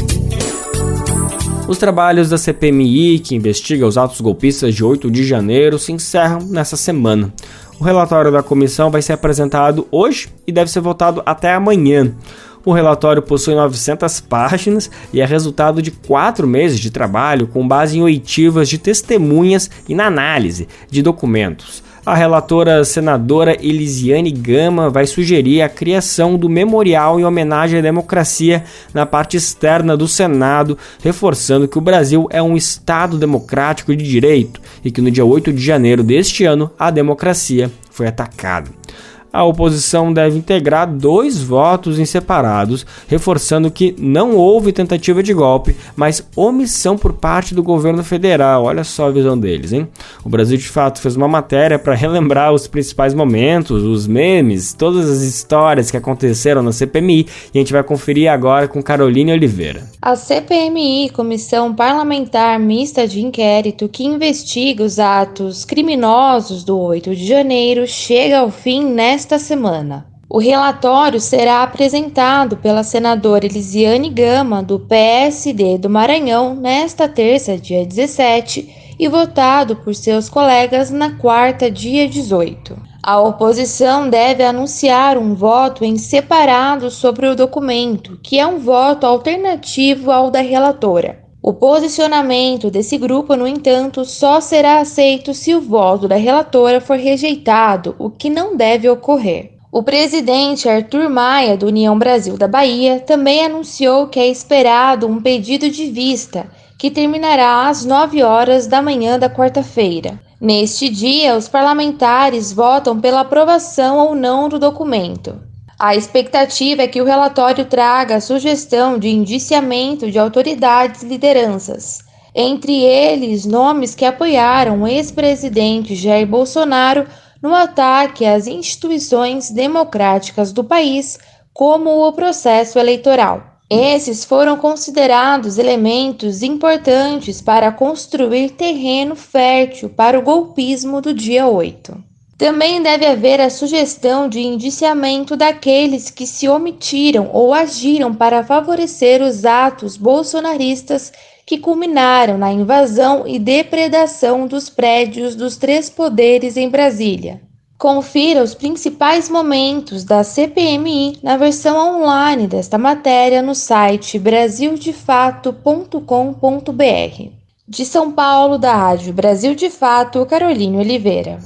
Os trabalhos da C P M I, que investiga os atos golpistas de oito de janeiro, se encerram nessa semana. O relatório da comissão vai ser apresentado hoje e deve ser votado até amanhã. O relatório possui novecentas páginas e é resultado de quatro meses de trabalho com base em oitivas de testemunhas e na análise de documentos. A relatora senadora Elisiane Gama vai sugerir a criação do memorial em homenagem à democracia na parte externa do Senado, reforçando que o Brasil é um Estado democrático de direito e que no dia oito de janeiro deste ano a democracia foi atacada. A oposição deve integrar dois votos em separados, reforçando que não houve tentativa de golpe, mas omissão por parte do governo federal. Olha só a visão deles, hein? O Brasil de Fato fez uma matéria para relembrar os principais momentos, os memes, todas as histórias que aconteceram na C P M I, e a gente vai conferir agora com Caroline Oliveira. A C P M I, Comissão Parlamentar Mista de Inquérito, que investiga os atos criminosos do oito de janeiro, chega ao fim nesta esta semana. O relatório será apresentado pela senadora Elisiane Gama, do P S D do Maranhão, nesta terça, dia dezessete, e votado por seus colegas na quarta, dia dezoito. A oposição deve anunciar um voto em separado sobre o documento, que é um voto alternativo ao da relatora. O posicionamento desse grupo, no entanto, só será aceito se o voto da relatora for rejeitado, o que não deve ocorrer. O presidente Arthur Maia, do União Brasil da Bahia, também anunciou que é esperado um pedido de vista, que terminará às nove horas da manhã da quarta-feira. Neste dia, os parlamentares votam pela aprovação ou não do documento. A expectativa é que o relatório traga a sugestão de indiciamento de autoridades e lideranças, entre eles nomes que apoiaram o ex-presidente Jair Bolsonaro no ataque às instituições democráticas do país, como o processo eleitoral. Esses foram considerados elementos importantes para construir terreno fértil para o golpismo do dia oito. Também deve haver a sugestão de indiciamento daqueles que se omitiram ou agiram para favorecer os atos bolsonaristas que culminaram na invasão e depredação dos prédios dos três poderes em Brasília. Confira os principais momentos da C P M I na versão online desta matéria no site brasil de fato ponto com ponto b r. De São Paulo, da Rádio Brasil de Fato, Caroline Oliveira.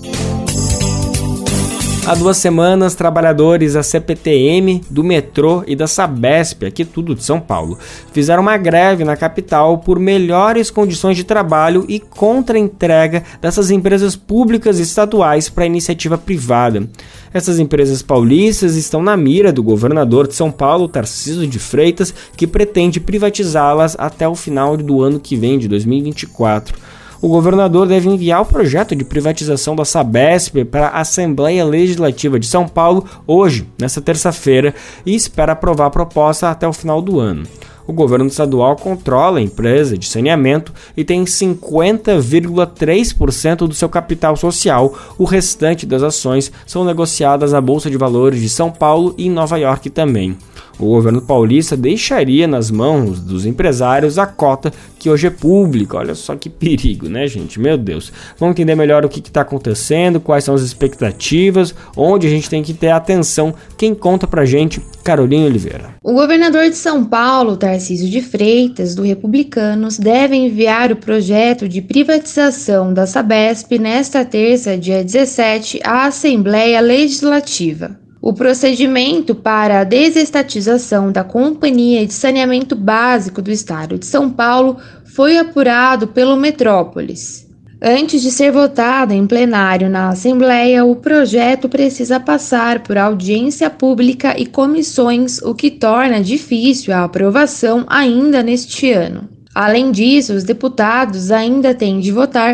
Há duas semanas, trabalhadores da C P T M, do metrô e da Sabesp, aqui tudo de São Paulo, fizeram uma greve na capital por melhores condições de trabalho e contra a entrega dessas empresas públicas e estaduais para a iniciativa privada. Essas empresas paulistas estão na mira do governador de São Paulo, Tarcísio de Freitas, que pretende privatizá-las até o final do ano que vem, de dois mil e vinte e quatro. O governador deve enviar o projeto de privatização da Sabesp para a Assembleia Legislativa de São Paulo hoje, nesta terça-feira, e espera aprovar a proposta até o final do ano. O governo estadual controla a empresa de saneamento e tem cinquenta vírgula três por cento do seu capital social. O restante das ações são negociadas na Bolsa de Valores de São Paulo e em Nova York também. O governo paulista deixaria nas mãos dos empresários a cota que hoje é pública. Olha só que perigo, né, gente? Meu Deus. Vamos entender melhor o que está acontecendo, quais são as expectativas, onde a gente tem que ter atenção. Quem conta pra gente? Caroline Oliveira. O governador de São Paulo, Tarcísio de Freitas, do Republicanos, deve enviar o projeto de privatização da Sabesp nesta terça, dia dezessete, à Assembleia Legislativa. O procedimento para a desestatização da Companhia de Saneamento Básico do Estado de São Paulo foi apurado pelo Metrópolis. Antes de ser votado em plenário na Assembleia, o projeto precisa passar por audiência pública e comissões, o que torna difícil a aprovação ainda neste ano. Além disso, os deputados ainda têm de votar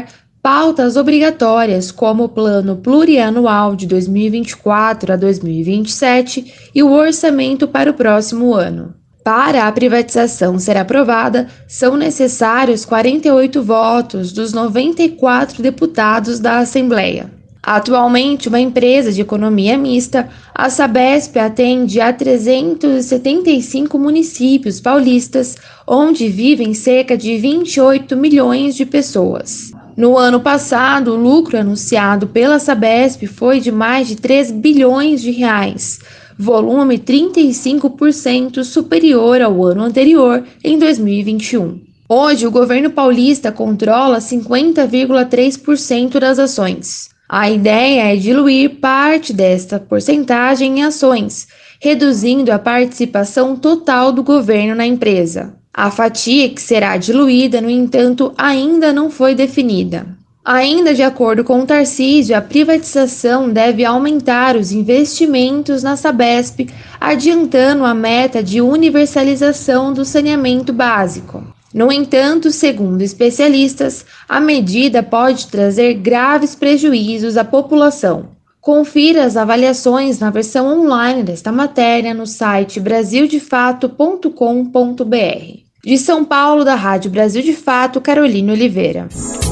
pautas obrigatórias como o Plano Plurianual de dois mil e vinte e quatro a dois mil e vinte e sete e o orçamento para o próximo ano. Para a privatização ser aprovada, são necessários quarenta e oito votos dos noventa e quatro deputados da Assembleia. Atualmente, uma empresa de economia mista, a Sabesp atende a trezentos e setenta e cinco municípios paulistas, onde vivem cerca de vinte e oito milhões de pessoas. No ano passado, o lucro anunciado pela Sabesp foi de mais de três bilhões de reais, volume trinta e cinco por cento superior ao ano anterior, em dois mil e vinte e um. Hoje, o governo paulista controla cinquenta vírgula três por cento das ações. A ideia é diluir parte desta porcentagem em ações, reduzindo a participação total do governo na empresa. A fatia que será diluída, no entanto, ainda não foi definida. Ainda de acordo com o Tarcísio, a privatização deve aumentar os investimentos na Sabesp, adiantando a meta de universalização do saneamento básico. No entanto, segundo especialistas, a medida pode trazer graves prejuízos à população. Confira as avaliações na versão online desta matéria no site brasil de fato ponto com ponto b r. De São Paulo, da Rádio Brasil de Fato, Carolina Oliveira.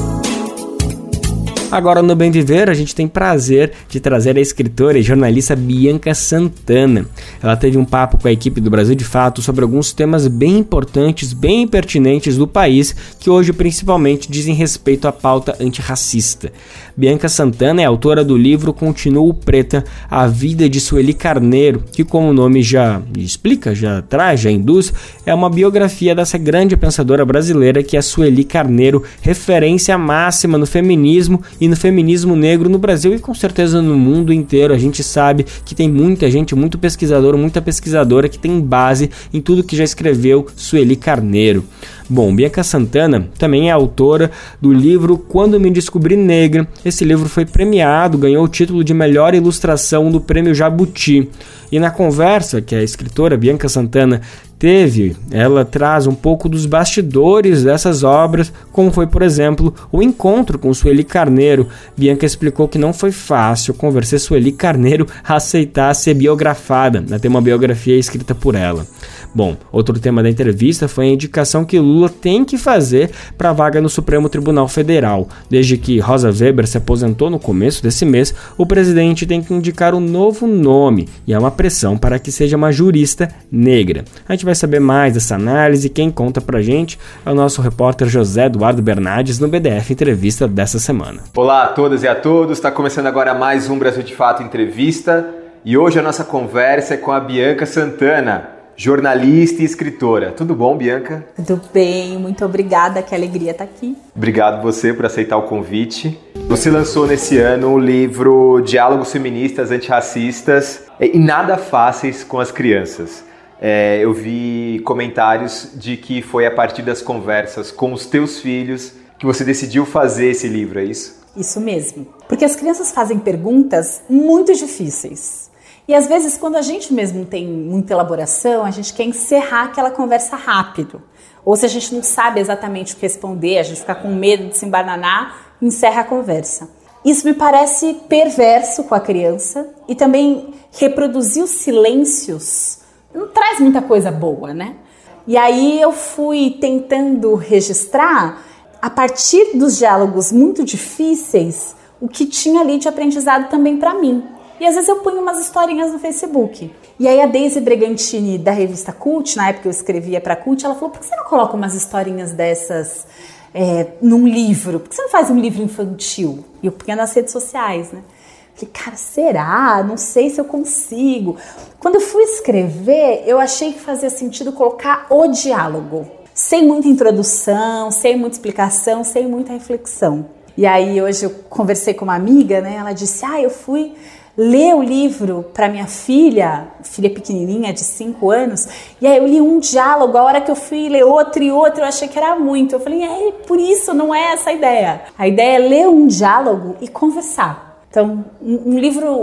Agora no Bem Viver, a gente tem prazer de trazer a escritora e jornalista Bianca Santana. Ela teve um papo com a equipe do Brasil de Fato sobre alguns temas bem importantes, bem pertinentes do país, que hoje principalmente dizem respeito à pauta antirracista. Bianca Santana é autora do livro Continuo Preta, a vida de Sueli Carneiro, que, como o nome já explica, já traz, já induz, é uma biografia dessa grande pensadora brasileira que é Sueli Carneiro, referência máxima no feminismo e no feminismo negro no Brasil e com certeza no mundo inteiro. A gente sabe que tem muita gente, muito pesquisador, muita pesquisadora que tem base em tudo que já escreveu Sueli Carneiro. Bom, Bianca Santana também é autora do livro Quando Me Descobri Negra. Esse livro foi premiado, ganhou o título de melhor ilustração do Prêmio Jabuti. E na conversa que a escritora Bianca Santana teve, ela traz um pouco dos bastidores dessas obras, como foi, por exemplo, o encontro com Sueli Carneiro. Bianca explicou que não foi fácil convencer Sueli Carneiro a aceitar ser biografada, a ter uma biografia escrita por ela. Bom, outro tema da entrevista foi a indicação que Lula tem que fazer para a vaga no Supremo Tribunal Federal. Desde que Rosa Weber se aposentou no começo desse mês, o presidente tem que indicar um novo nome e há uma pressão para que seja uma jurista negra. A gente vai saber mais dessa análise. Quem conta pra gente é o nosso repórter José Eduardo Bernardes no B D F Entrevista dessa semana. Olá a todas e a todos, está começando agora mais um Brasil de Fato Entrevista e hoje a nossa conversa é com a Bianca Santana, jornalista e escritora. Tudo bom, Bianca? Tudo bem, muito obrigada, que alegria estar aqui. Obrigado você por aceitar o convite. Você lançou nesse ano o livro Diálogos Feministas Antirracistas e Nada Fáceis com as Crianças. É, eu vi comentários de que foi a partir das conversas com os teus filhos que você decidiu fazer esse livro, é isso? Isso mesmo, porque as crianças fazem perguntas muito difíceis. E às vezes, quando a gente mesmo tem muita elaboração, a gente quer encerrar aquela conversa rápido. Ou se a gente não sabe exatamente o que responder, a gente fica com medo de se embananar, encerra a conversa. Isso me parece perverso com a criança e também reproduzir os silêncios não traz muita coisa boa, né? E aí eu fui tentando registrar, a partir dos diálogos muito difíceis, o que tinha ali de aprendizado também para mim. E às vezes eu ponho umas historinhas no Facebook. E aí a Deise Bregantini, da revista Cult, na época eu escrevia para Cult, ela falou, por que você não coloca umas historinhas dessas é, num livro? Por que você não faz um livro infantil? E eu punha nas redes sociais, né? Falei, cara, será? Não sei se eu consigo. Quando eu fui escrever, eu achei que fazia sentido colocar o diálogo. Sem muita introdução, sem muita explicação, sem muita reflexão. E aí hoje eu conversei com uma amiga, né? Ela disse, ah, eu fui ler o livro para minha filha, filha pequenininha de cinco anos, e aí eu li um diálogo, a hora que eu fui ler outro e outro, eu achei que era muito. Eu falei, é, por isso não é essa a ideia. A ideia é ler um diálogo e conversar. Então, um, um livro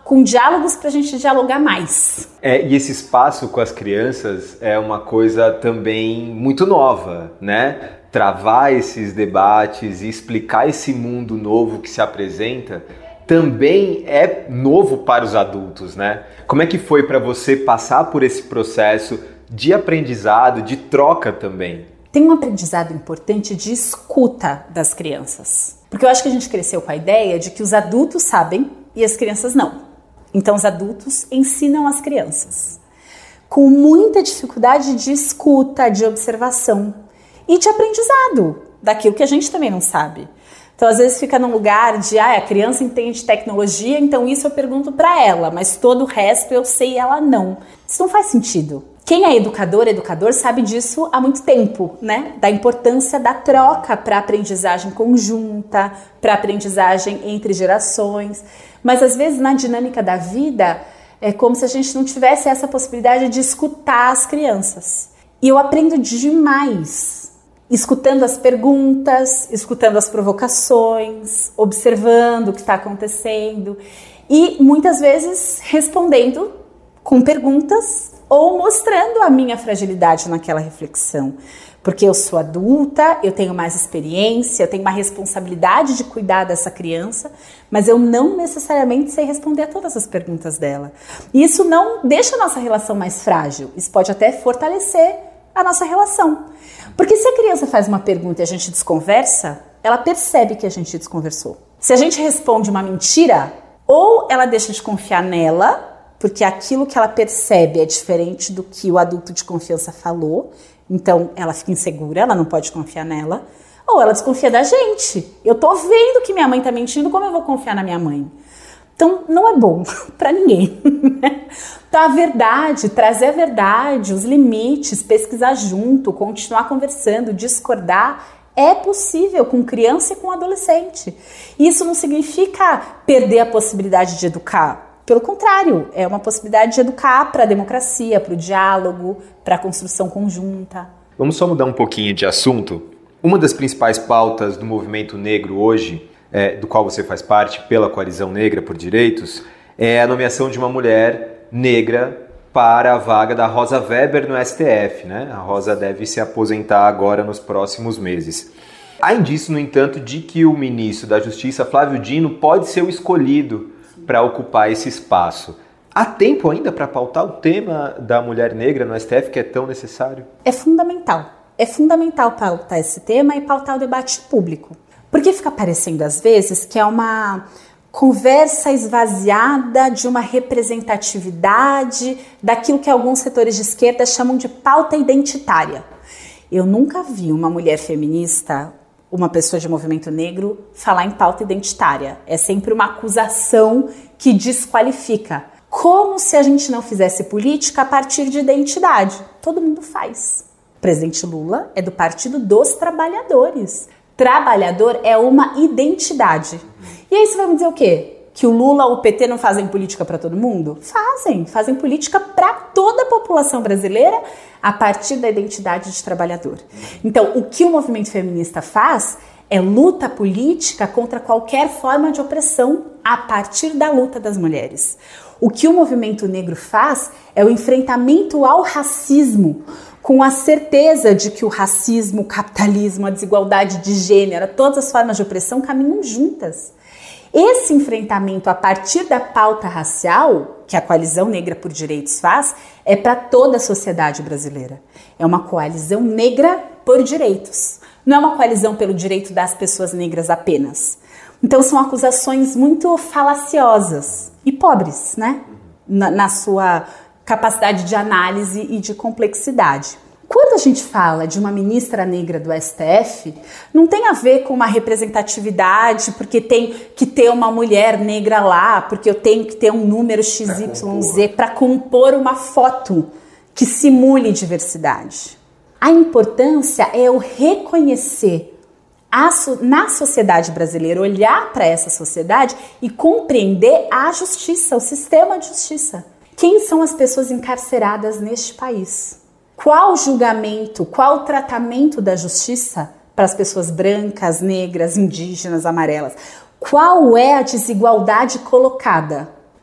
com diálogos para a gente dialogar mais. É, e esse espaço com as crianças é uma coisa também muito nova, né? Travar esses debates e explicar esse mundo novo que se apresenta também é novo para os adultos, né? Como é que foi para você passar por esse processo de aprendizado, de troca também? Tem um aprendizado importante de escuta das crianças. Porque eu acho que a gente cresceu com a ideia de que os adultos sabem e as crianças não. Então os adultos ensinam as crianças. Com muita dificuldade de escuta, de observação e de aprendizado daquilo que a gente também não sabe. Então às vezes fica num lugar de, ah, a criança entende tecnologia, então isso eu pergunto para ela, mas todo o resto eu sei e ela não. Isso não faz sentido. Quem é educador, educador sabe disso há muito tempo, né? Da importância da troca para aprendizagem conjunta, para aprendizagem entre gerações. Mas às vezes na dinâmica da vida é como se a gente não tivesse essa possibilidade de escutar as crianças. E eu aprendo demais, escutando as perguntas, escutando as provocações, observando o que está acontecendo e muitas vezes respondendo com perguntas ou mostrando a minha fragilidade naquela reflexão. Porque eu sou adulta, eu tenho mais experiência, eu tenho uma responsabilidade de cuidar dessa criança, mas eu não necessariamente sei responder a todas as perguntas dela. E isso não deixa a nossa relação mais frágil, isso pode até fortalecer a nossa relação. Porque se a criança faz uma pergunta e a gente desconversa, ela percebe que a gente desconversou. Se a gente responde uma mentira, ou ela deixa de confiar nela, porque aquilo que ela percebe é diferente do que o adulto de confiança falou, então ela fica insegura, ela não pode confiar nela, ou ela desconfia da gente. Eu tô vendo que minha mãe tá mentindo, como eu vou confiar na minha mãe? Então não é bom para ninguém. Então a verdade, trazer a verdade, os limites, pesquisar junto, continuar conversando, discordar, é possível com criança e com adolescente. Isso não significa perder a possibilidade de educar. Pelo contrário, é uma possibilidade de educar para a democracia, para o diálogo, para a construção conjunta. Vamos só mudar um pouquinho de assunto. Uma das principais pautas do movimento negro hoje, é, do qual você faz parte, pela Coalizão Negra por Direitos, é a nomeação de uma mulher negra para a vaga da Rosa Weber no S T F, né? A Rosa deve se aposentar agora nos próximos meses. Há indício, no entanto, de que o ministro da Justiça, Flávio Dino, pode ser o escolhido para ocupar esse espaço. Há tempo ainda para pautar o tema da mulher negra no S T F, que é tão necessário? É fundamental. É fundamental pautar esse tema e pautar o debate público. Porque fica parecendo, às vezes, que é uma conversa esvaziada de uma representatividade daquilo que alguns setores de esquerda chamam de pauta identitária. Eu nunca vi uma mulher feminista, uma pessoa de movimento negro, falar em pauta identitária. É sempre uma acusação que desqualifica. Como se a gente não fizesse política a partir de identidade. Todo mundo faz. O presidente Lula é do Partido dos Trabalhadores. Trabalhador é uma identidade. E aí você vai me dizer o quê? Que o Lula ou o P T não fazem política para todo mundo? Fazem, fazem política para toda a população brasileira a partir da identidade de trabalhador. Então, o que o movimento feminista faz é luta política contra qualquer forma de opressão a partir da luta das mulheres. O que o movimento negro faz é o enfrentamento ao racismo, com a certeza de que o racismo, o capitalismo, a desigualdade de gênero, todas as formas de opressão caminham juntas. Esse enfrentamento a partir da pauta racial, que a Coalizão Negra por Direitos faz, é para toda a sociedade brasileira. É uma coalizão negra por direitos. Não é uma coalizão pelo direito das pessoas negras apenas. Então são acusações muito falaciosas e pobres, né? Na, na sua capacidade de análise e de complexidade. Quando a gente fala de uma ministra negra do S T F, não tem a ver com uma representatividade, porque tem que ter uma mulher negra lá, porque eu tenho que ter um número X Y Z para compor uma foto que simule diversidade. A importância é eu reconhecer a, na sociedade brasileira, olhar para essa sociedade e compreender a justiça, o sistema de justiça. Quem são as pessoas encarceradas neste país? Qual julgamento, qual tratamento da justiça para as pessoas brancas, negras, indígenas, amarelas? Qual é a desigualdade colocada?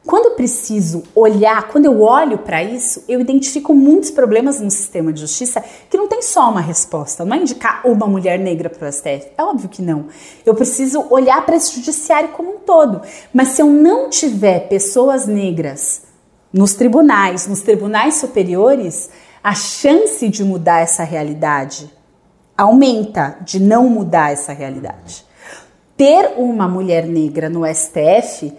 Quando eu preciso olhar, quando eu olho para isso, eu identifico muitos problemas no sistema de justiça que não tem só uma resposta. Não é indicar uma mulher negra para o S T F. É óbvio que não. Eu preciso olhar para esse judiciário como um todo. Mas se eu não tiver pessoas negras nos tribunais, nos tribunais superiores, a chance de mudar essa realidade aumenta, de não mudar essa realidade. Ter uma mulher negra no S T F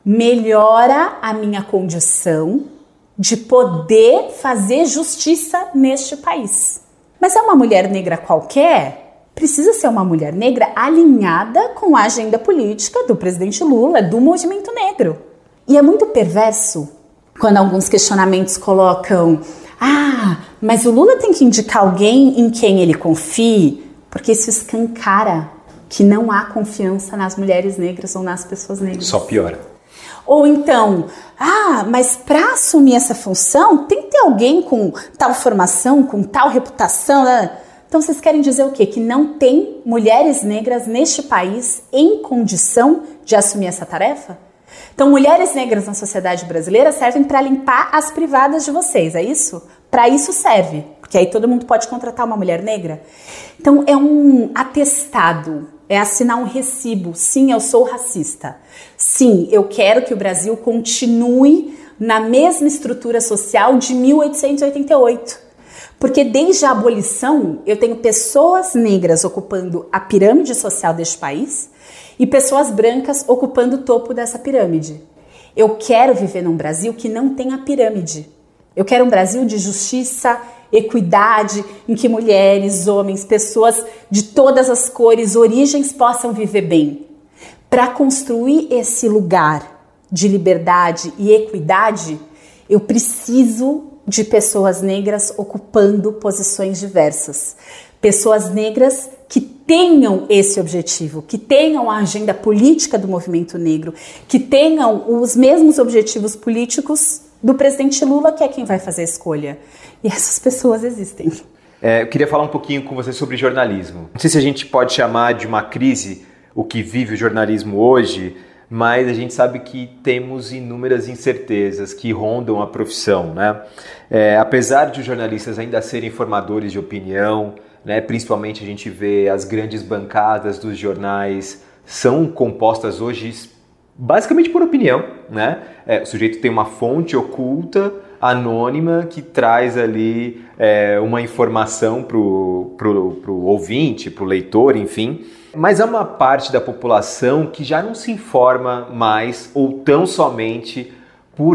melhora a minha condição de poder fazer justiça neste país. Mas é uma mulher negra qualquer? Precisa ser uma mulher negra alinhada com a agenda política do presidente Lula, do movimento negro. E é muito perverso quando alguns questionamentos colocam: ah, mas o Lula tem que indicar alguém em quem ele confie, porque isso escancara que não há confiança nas mulheres negras ou nas pessoas negras. Só piora. Ou então, ah, mas para assumir essa função tem que ter alguém com tal formação, com tal reputação, né? Então vocês querem dizer o quê? Que não tem mulheres negras neste país em condição de assumir essa tarefa? Então mulheres negras na sociedade brasileira servem para limpar as privadas de vocês, é isso? Para isso serve, porque aí todo mundo pode contratar uma mulher negra. Então é um atestado, é assinar um recibo. Sim, eu sou racista. Sim, eu quero que o Brasil continue na mesma estrutura social de mil oitocentos e oitenta e oito. Porque desde a abolição eu tenho pessoas negras ocupando a pirâmide social deste país e pessoas brancas ocupando o topo dessa pirâmide. Eu quero viver num Brasil que não tenha pirâmide. Eu quero um Brasil de justiça, equidade, em que mulheres, homens, pessoas de todas as cores, origens possam viver bem. Para construir esse lugar de liberdade e equidade, eu preciso de pessoas negras ocupando posições diversas. Pessoas negras que tenham esse objetivo, que tenham a agenda política do movimento negro, que tenham os mesmos objetivos políticos do presidente Lula, que é quem vai fazer a escolha. E essas pessoas existem. É, eu queria falar um pouquinho com você sobre jornalismo. Não sei se a gente pode chamar de uma crise o que vive o jornalismo hoje, mas a gente sabe que temos inúmeras incertezas que rondam a profissão, né? É, apesar de os jornalistas ainda serem formadores de opinião, né, principalmente a gente vê as grandes bancadas dos jornais são compostas hoje basicamente por opinião, né? É, o sujeito tem uma fonte oculta, anônima, que traz ali é, uma informação para o pro, pro ouvinte, para o leitor, enfim. Mas há uma parte da população que já não se informa mais ou tão somente por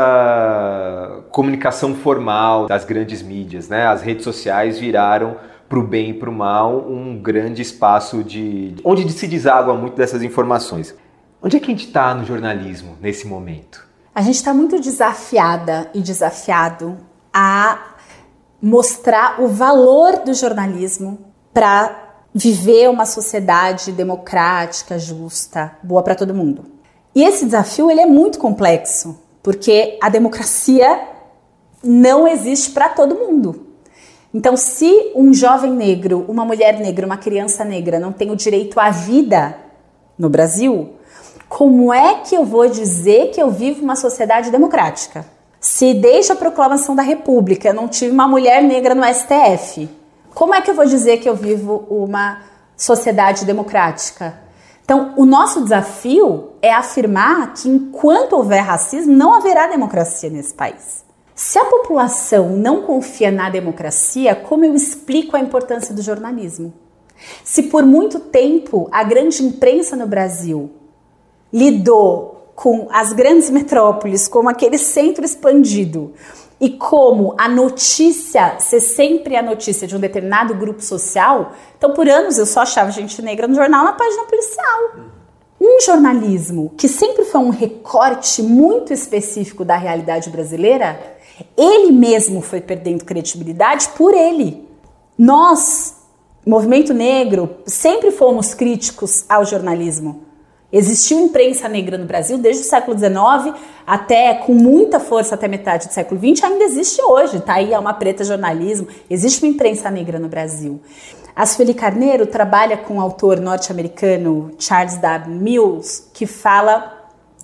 essa comunicação formal das grandes mídias, né? As redes sociais viraram, para o bem e para o mal, um grande espaço de onde se deságua muito dessas informações. Onde é que a gente está no jornalismo nesse momento? A gente está muito desafiada e desafiado a mostrar o valor do jornalismo para viver uma sociedade democrática, justa, boa para todo mundo. E esse desafio ele é muito complexo, porque a democracia não existe para todo mundo. Então, se um jovem negro, uma mulher negra, uma criança negra não tem o direito à vida no Brasil, como é que eu vou dizer que eu vivo uma sociedade democrática? Se desde a proclamação da República eu não tive uma mulher negra no S T F, como é que eu vou dizer que eu vivo uma sociedade democrática? Então, o nosso desafio é afirmar que enquanto houver racismo, não haverá democracia nesse país. Se a população não confia na democracia, como eu explico a importância do jornalismo? Se por muito tempo a grande imprensa no Brasil lidou com as grandes metrópoles como aquele centro expandido e como a notícia ser sempre a notícia de um determinado grupo social, então por anos eu só achava gente negra no jornal na página policial. Um jornalismo que sempre foi um recorte muito específico da realidade brasileira, ele mesmo foi perdendo credibilidade por ele. Nós, movimento negro, sempre fomos críticos ao jornalismo. Existiu imprensa negra no Brasil desde o século dezenove até, com muita força, até metade do século vinte, ainda existe hoje, tá aí, é uma preta jornalismo, existe uma imprensa negra no Brasil. A Sueli Carneiro trabalha com o autor norte-americano Charles W. Mills, que fala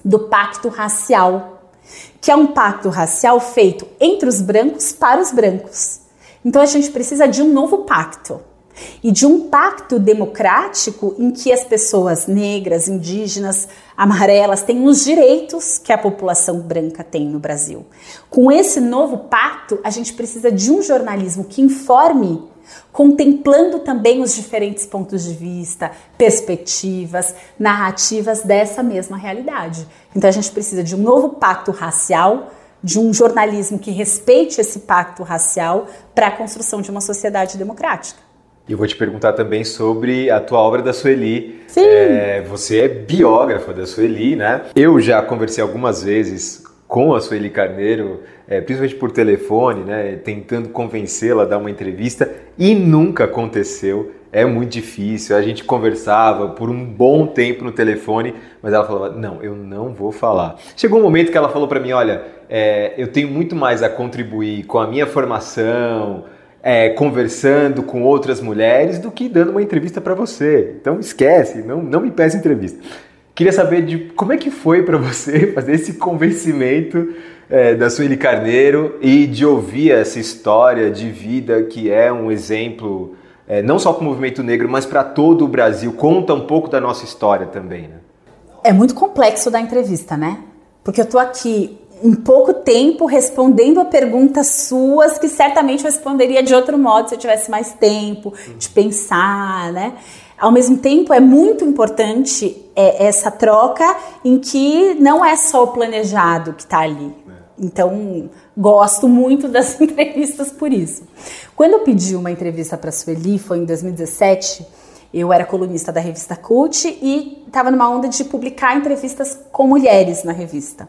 do pacto racial, que é um pacto racial feito entre os brancos para os brancos. Então a gente precisa de um novo pacto. E de um pacto democrático em que as pessoas negras, indígenas, amarelas têm os direitos que a população branca tem no Brasil. Com esse novo pacto, a gente precisa de um jornalismo que informe, contemplando também os diferentes pontos de vista, perspectivas, narrativas dessa mesma realidade. Então a gente precisa de um novo pacto racial, de um jornalismo que respeite esse pacto racial para a construção de uma sociedade democrática. E eu vou te perguntar também sobre a tua obra da Sueli. Sim. É, você é biógrafa da Sueli, né? Eu já conversei algumas vezes com a Sueli Carneiro, é, principalmente por telefone, né? Tentando convencê-la a dar uma entrevista, e nunca aconteceu. É muito difícil. A gente conversava por um bom tempo no telefone, mas ela falava, não, eu não vou falar. Chegou um momento que ela falou para mim, olha, é, eu tenho muito mais a contribuir com a minha formação, É, conversando com outras mulheres do que dando uma entrevista para você. Então esquece, não, não me peça entrevista. Queria saber de como é que foi para você fazer esse convencimento é, da Sueli Carneiro e de ouvir essa história de vida que é um exemplo, é, não só para o movimento negro, mas para todo o Brasil. Conta um pouco da nossa história também, né? É muito complexo da entrevista, né? Porque eu tô aqui um pouco tempo respondendo a perguntas suas que certamente eu responderia de outro modo se eu tivesse mais tempo de pensar, né? Ao mesmo tempo, é muito importante é, essa troca em que não é só o planejado que está ali. Então, gosto muito das entrevistas por isso. Quando eu pedi uma entrevista para a Sueli, foi em dois mil e dezessete, eu era colunista da revista Cult e estava numa onda de publicar entrevistas com mulheres na revista.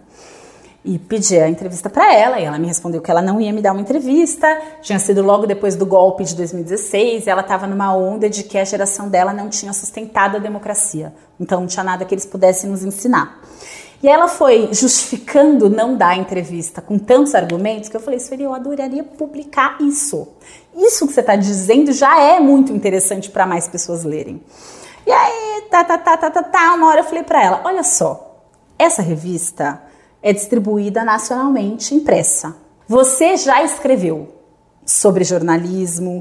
E pedi a entrevista para ela, e ela me respondeu que ela não ia me dar uma entrevista, tinha sido logo depois do golpe de dois mil e dezesseis, e ela estava numa onda de que a geração dela não tinha sustentado a democracia, então não tinha nada que eles pudessem nos ensinar. E ela foi justificando não dar entrevista com tantos argumentos, que eu falei, Sueli, eu adoraria publicar isso. Isso que você está dizendo já é muito interessante para mais pessoas lerem. E aí, tá, tá, tá, tá, tá, tá, uma hora eu falei para ela, olha só, essa revista é distribuída nacionalmente impressa. Você já escreveu sobre jornalismo,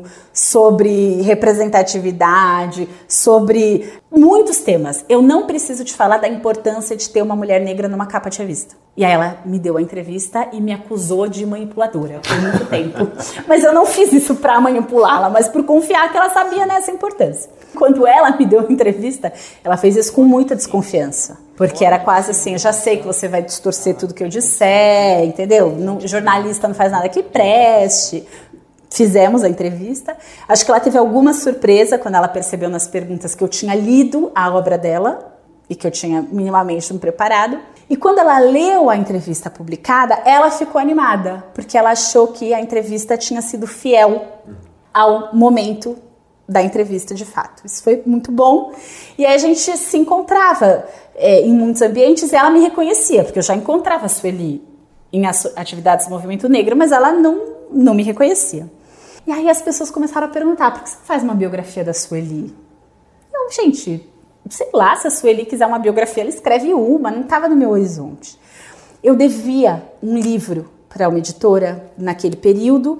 sobre representatividade, sobre muitos temas. Eu não preciso te falar da importância de ter uma mulher negra numa capa de revista. E aí ela me deu a entrevista e me acusou de manipuladora por muito tempo. Mas eu não fiz isso para manipulá-la, mas por confiar que ela sabia nessa importância. Quando ela me deu a entrevista, ela fez isso com muita desconfiança. Porque era quase assim, eu já sei que você vai distorcer tudo que eu disser, entendeu? Não, jornalista não faz nada que preste. Fizemos a entrevista. Acho que ela teve alguma surpresa quando ela percebeu nas perguntas que eu tinha lido a obra dela e que eu tinha minimamente me preparado. E quando ela leu a entrevista publicada, ela ficou animada, porque ela achou que a entrevista tinha sido fiel ao momento da entrevista de fato. Isso foi muito bom. E aí a gente se encontrava é, em muitos ambientes e ela me reconhecia, porque eu já encontrava a Sueli em atividades do movimento negro, mas ela não, não me reconhecia. E aí as pessoas começaram a perguntar, por que você faz uma biografia da Sueli? Eu, gente, sei lá, se a Sueli quiser uma biografia, ela escreve uma, não estava no meu horizonte. Eu devia um livro para uma editora naquele período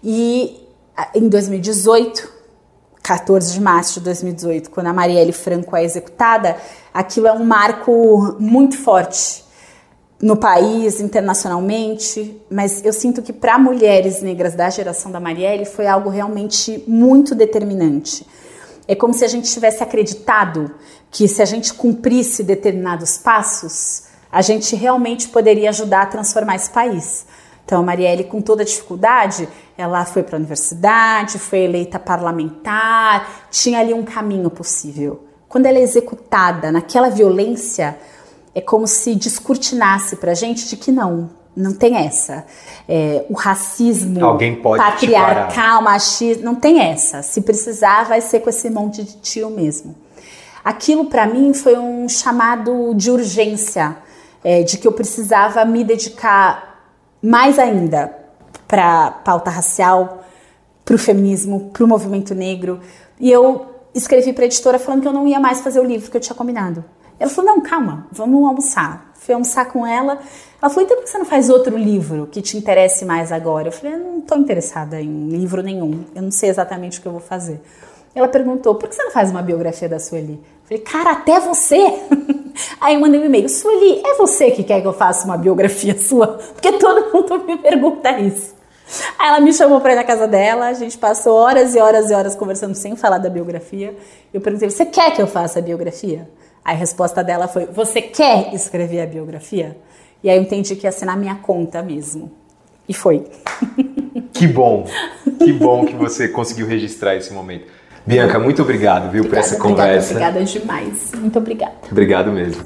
e em dois mil e dezoito, quatorze de março de dois mil e dezoito, quando a Marielle Franco é executada, aquilo é um marco muito forte no país, internacionalmente, mas eu sinto que para mulheres negras da geração da Marielle foi algo realmente muito determinante. É como se a gente tivesse acreditado que se a gente cumprisse determinados passos, a gente realmente poderia ajudar a transformar esse país. Então a Marielle, com toda a dificuldade, ela foi para a universidade, foi eleita parlamentar, tinha ali um caminho possível. Quando ela é executada naquela violência, é como se descortinasse pra gente de que não, não tem essa. É, o racismo Alguém pode patriarcal, machista, não tem essa. Se precisar, vai ser com esse monte de tio mesmo. Aquilo pra mim foi um chamado de urgência, é, de que eu precisava me dedicar mais ainda pra pauta racial, pro feminismo, pro movimento negro. E eu escrevi pra editora falando que eu não ia mais fazer o livro que eu tinha combinado. Ela falou, não, calma, vamos almoçar. fui almoçar com ela. Ela falou, então por que você não faz outro livro que te interesse mais agora? Eu falei, eu não estou interessada em livro nenhum, eu não sei exatamente o que eu vou fazer. Ela perguntou, por que você não faz uma biografia da Sueli? Eu falei, cara, até você? Aí eu mandei um e-mail, Sueli, é você que quer que eu faça uma biografia sua? Porque todo mundo me pergunta isso. Aí ela me chamou para ir na casa dela, a gente passou horas e horas e horas conversando sem falar da biografia. Eu perguntei, você quer que eu faça a biografia? Aí a resposta dela foi, você quer escrever a biografia? E aí eu entendi que ia ser na minha conta mesmo. E foi. Que bom, que bom que você conseguiu registrar esse momento. Bianca, muito obrigado, viu, obrigada, por essa obrigada, conversa. Obrigada demais. Muito obrigada. Obrigado mesmo.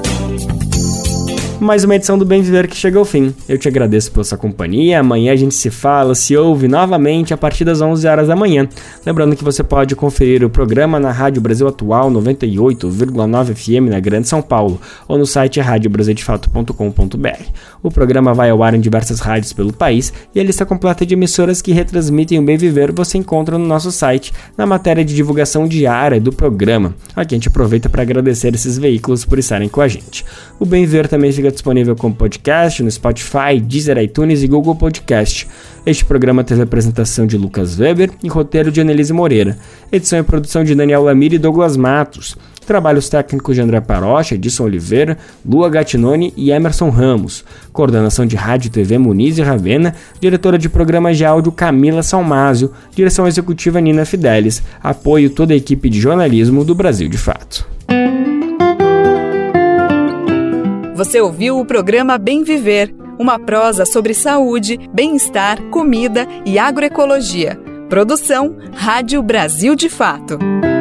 Mais uma edição do Bem Viver que chega ao fim. Eu te agradeço pela sua companhia. Amanhã a gente se fala, se ouve novamente a partir das onze horas da manhã. Lembrando que você pode conferir o programa na Rádio Brasil Atual noventa e oito vírgula nove F M na Grande São Paulo ou no site rádio brasil de fato ponto com ponto b r. O programa vai ao ar em diversas rádios pelo país e a lista completa de emissoras que retransmitem o Bem Viver você encontra no nosso site, na matéria de divulgação diária do programa. Aqui a gente aproveita para agradecer esses veículos por estarem com a gente. O Bem Viver também fica disponível como podcast no Spotify, Deezer, iTunes e Google Podcast. Este programa teve a apresentação de Lucas Weber e roteiro de Annelise Moreira. Edição e produção de Daniel Lamir e Douglas Matos. Trabalhos técnicos de André Parocha, Edson Oliveira, Lua Gattinoni e Emerson Ramos. Coordenação de Rádio e T V Muniz e Ravena. Diretora de programas de áudio Camila Salmásio. Direção executiva Nina Fidelis. Apoio toda a equipe de jornalismo do Brasil de Fato. Você ouviu o programa Bem Viver, uma prosa sobre saúde, bem-estar, comida e agroecologia. Produção Rádio Brasil de Fato.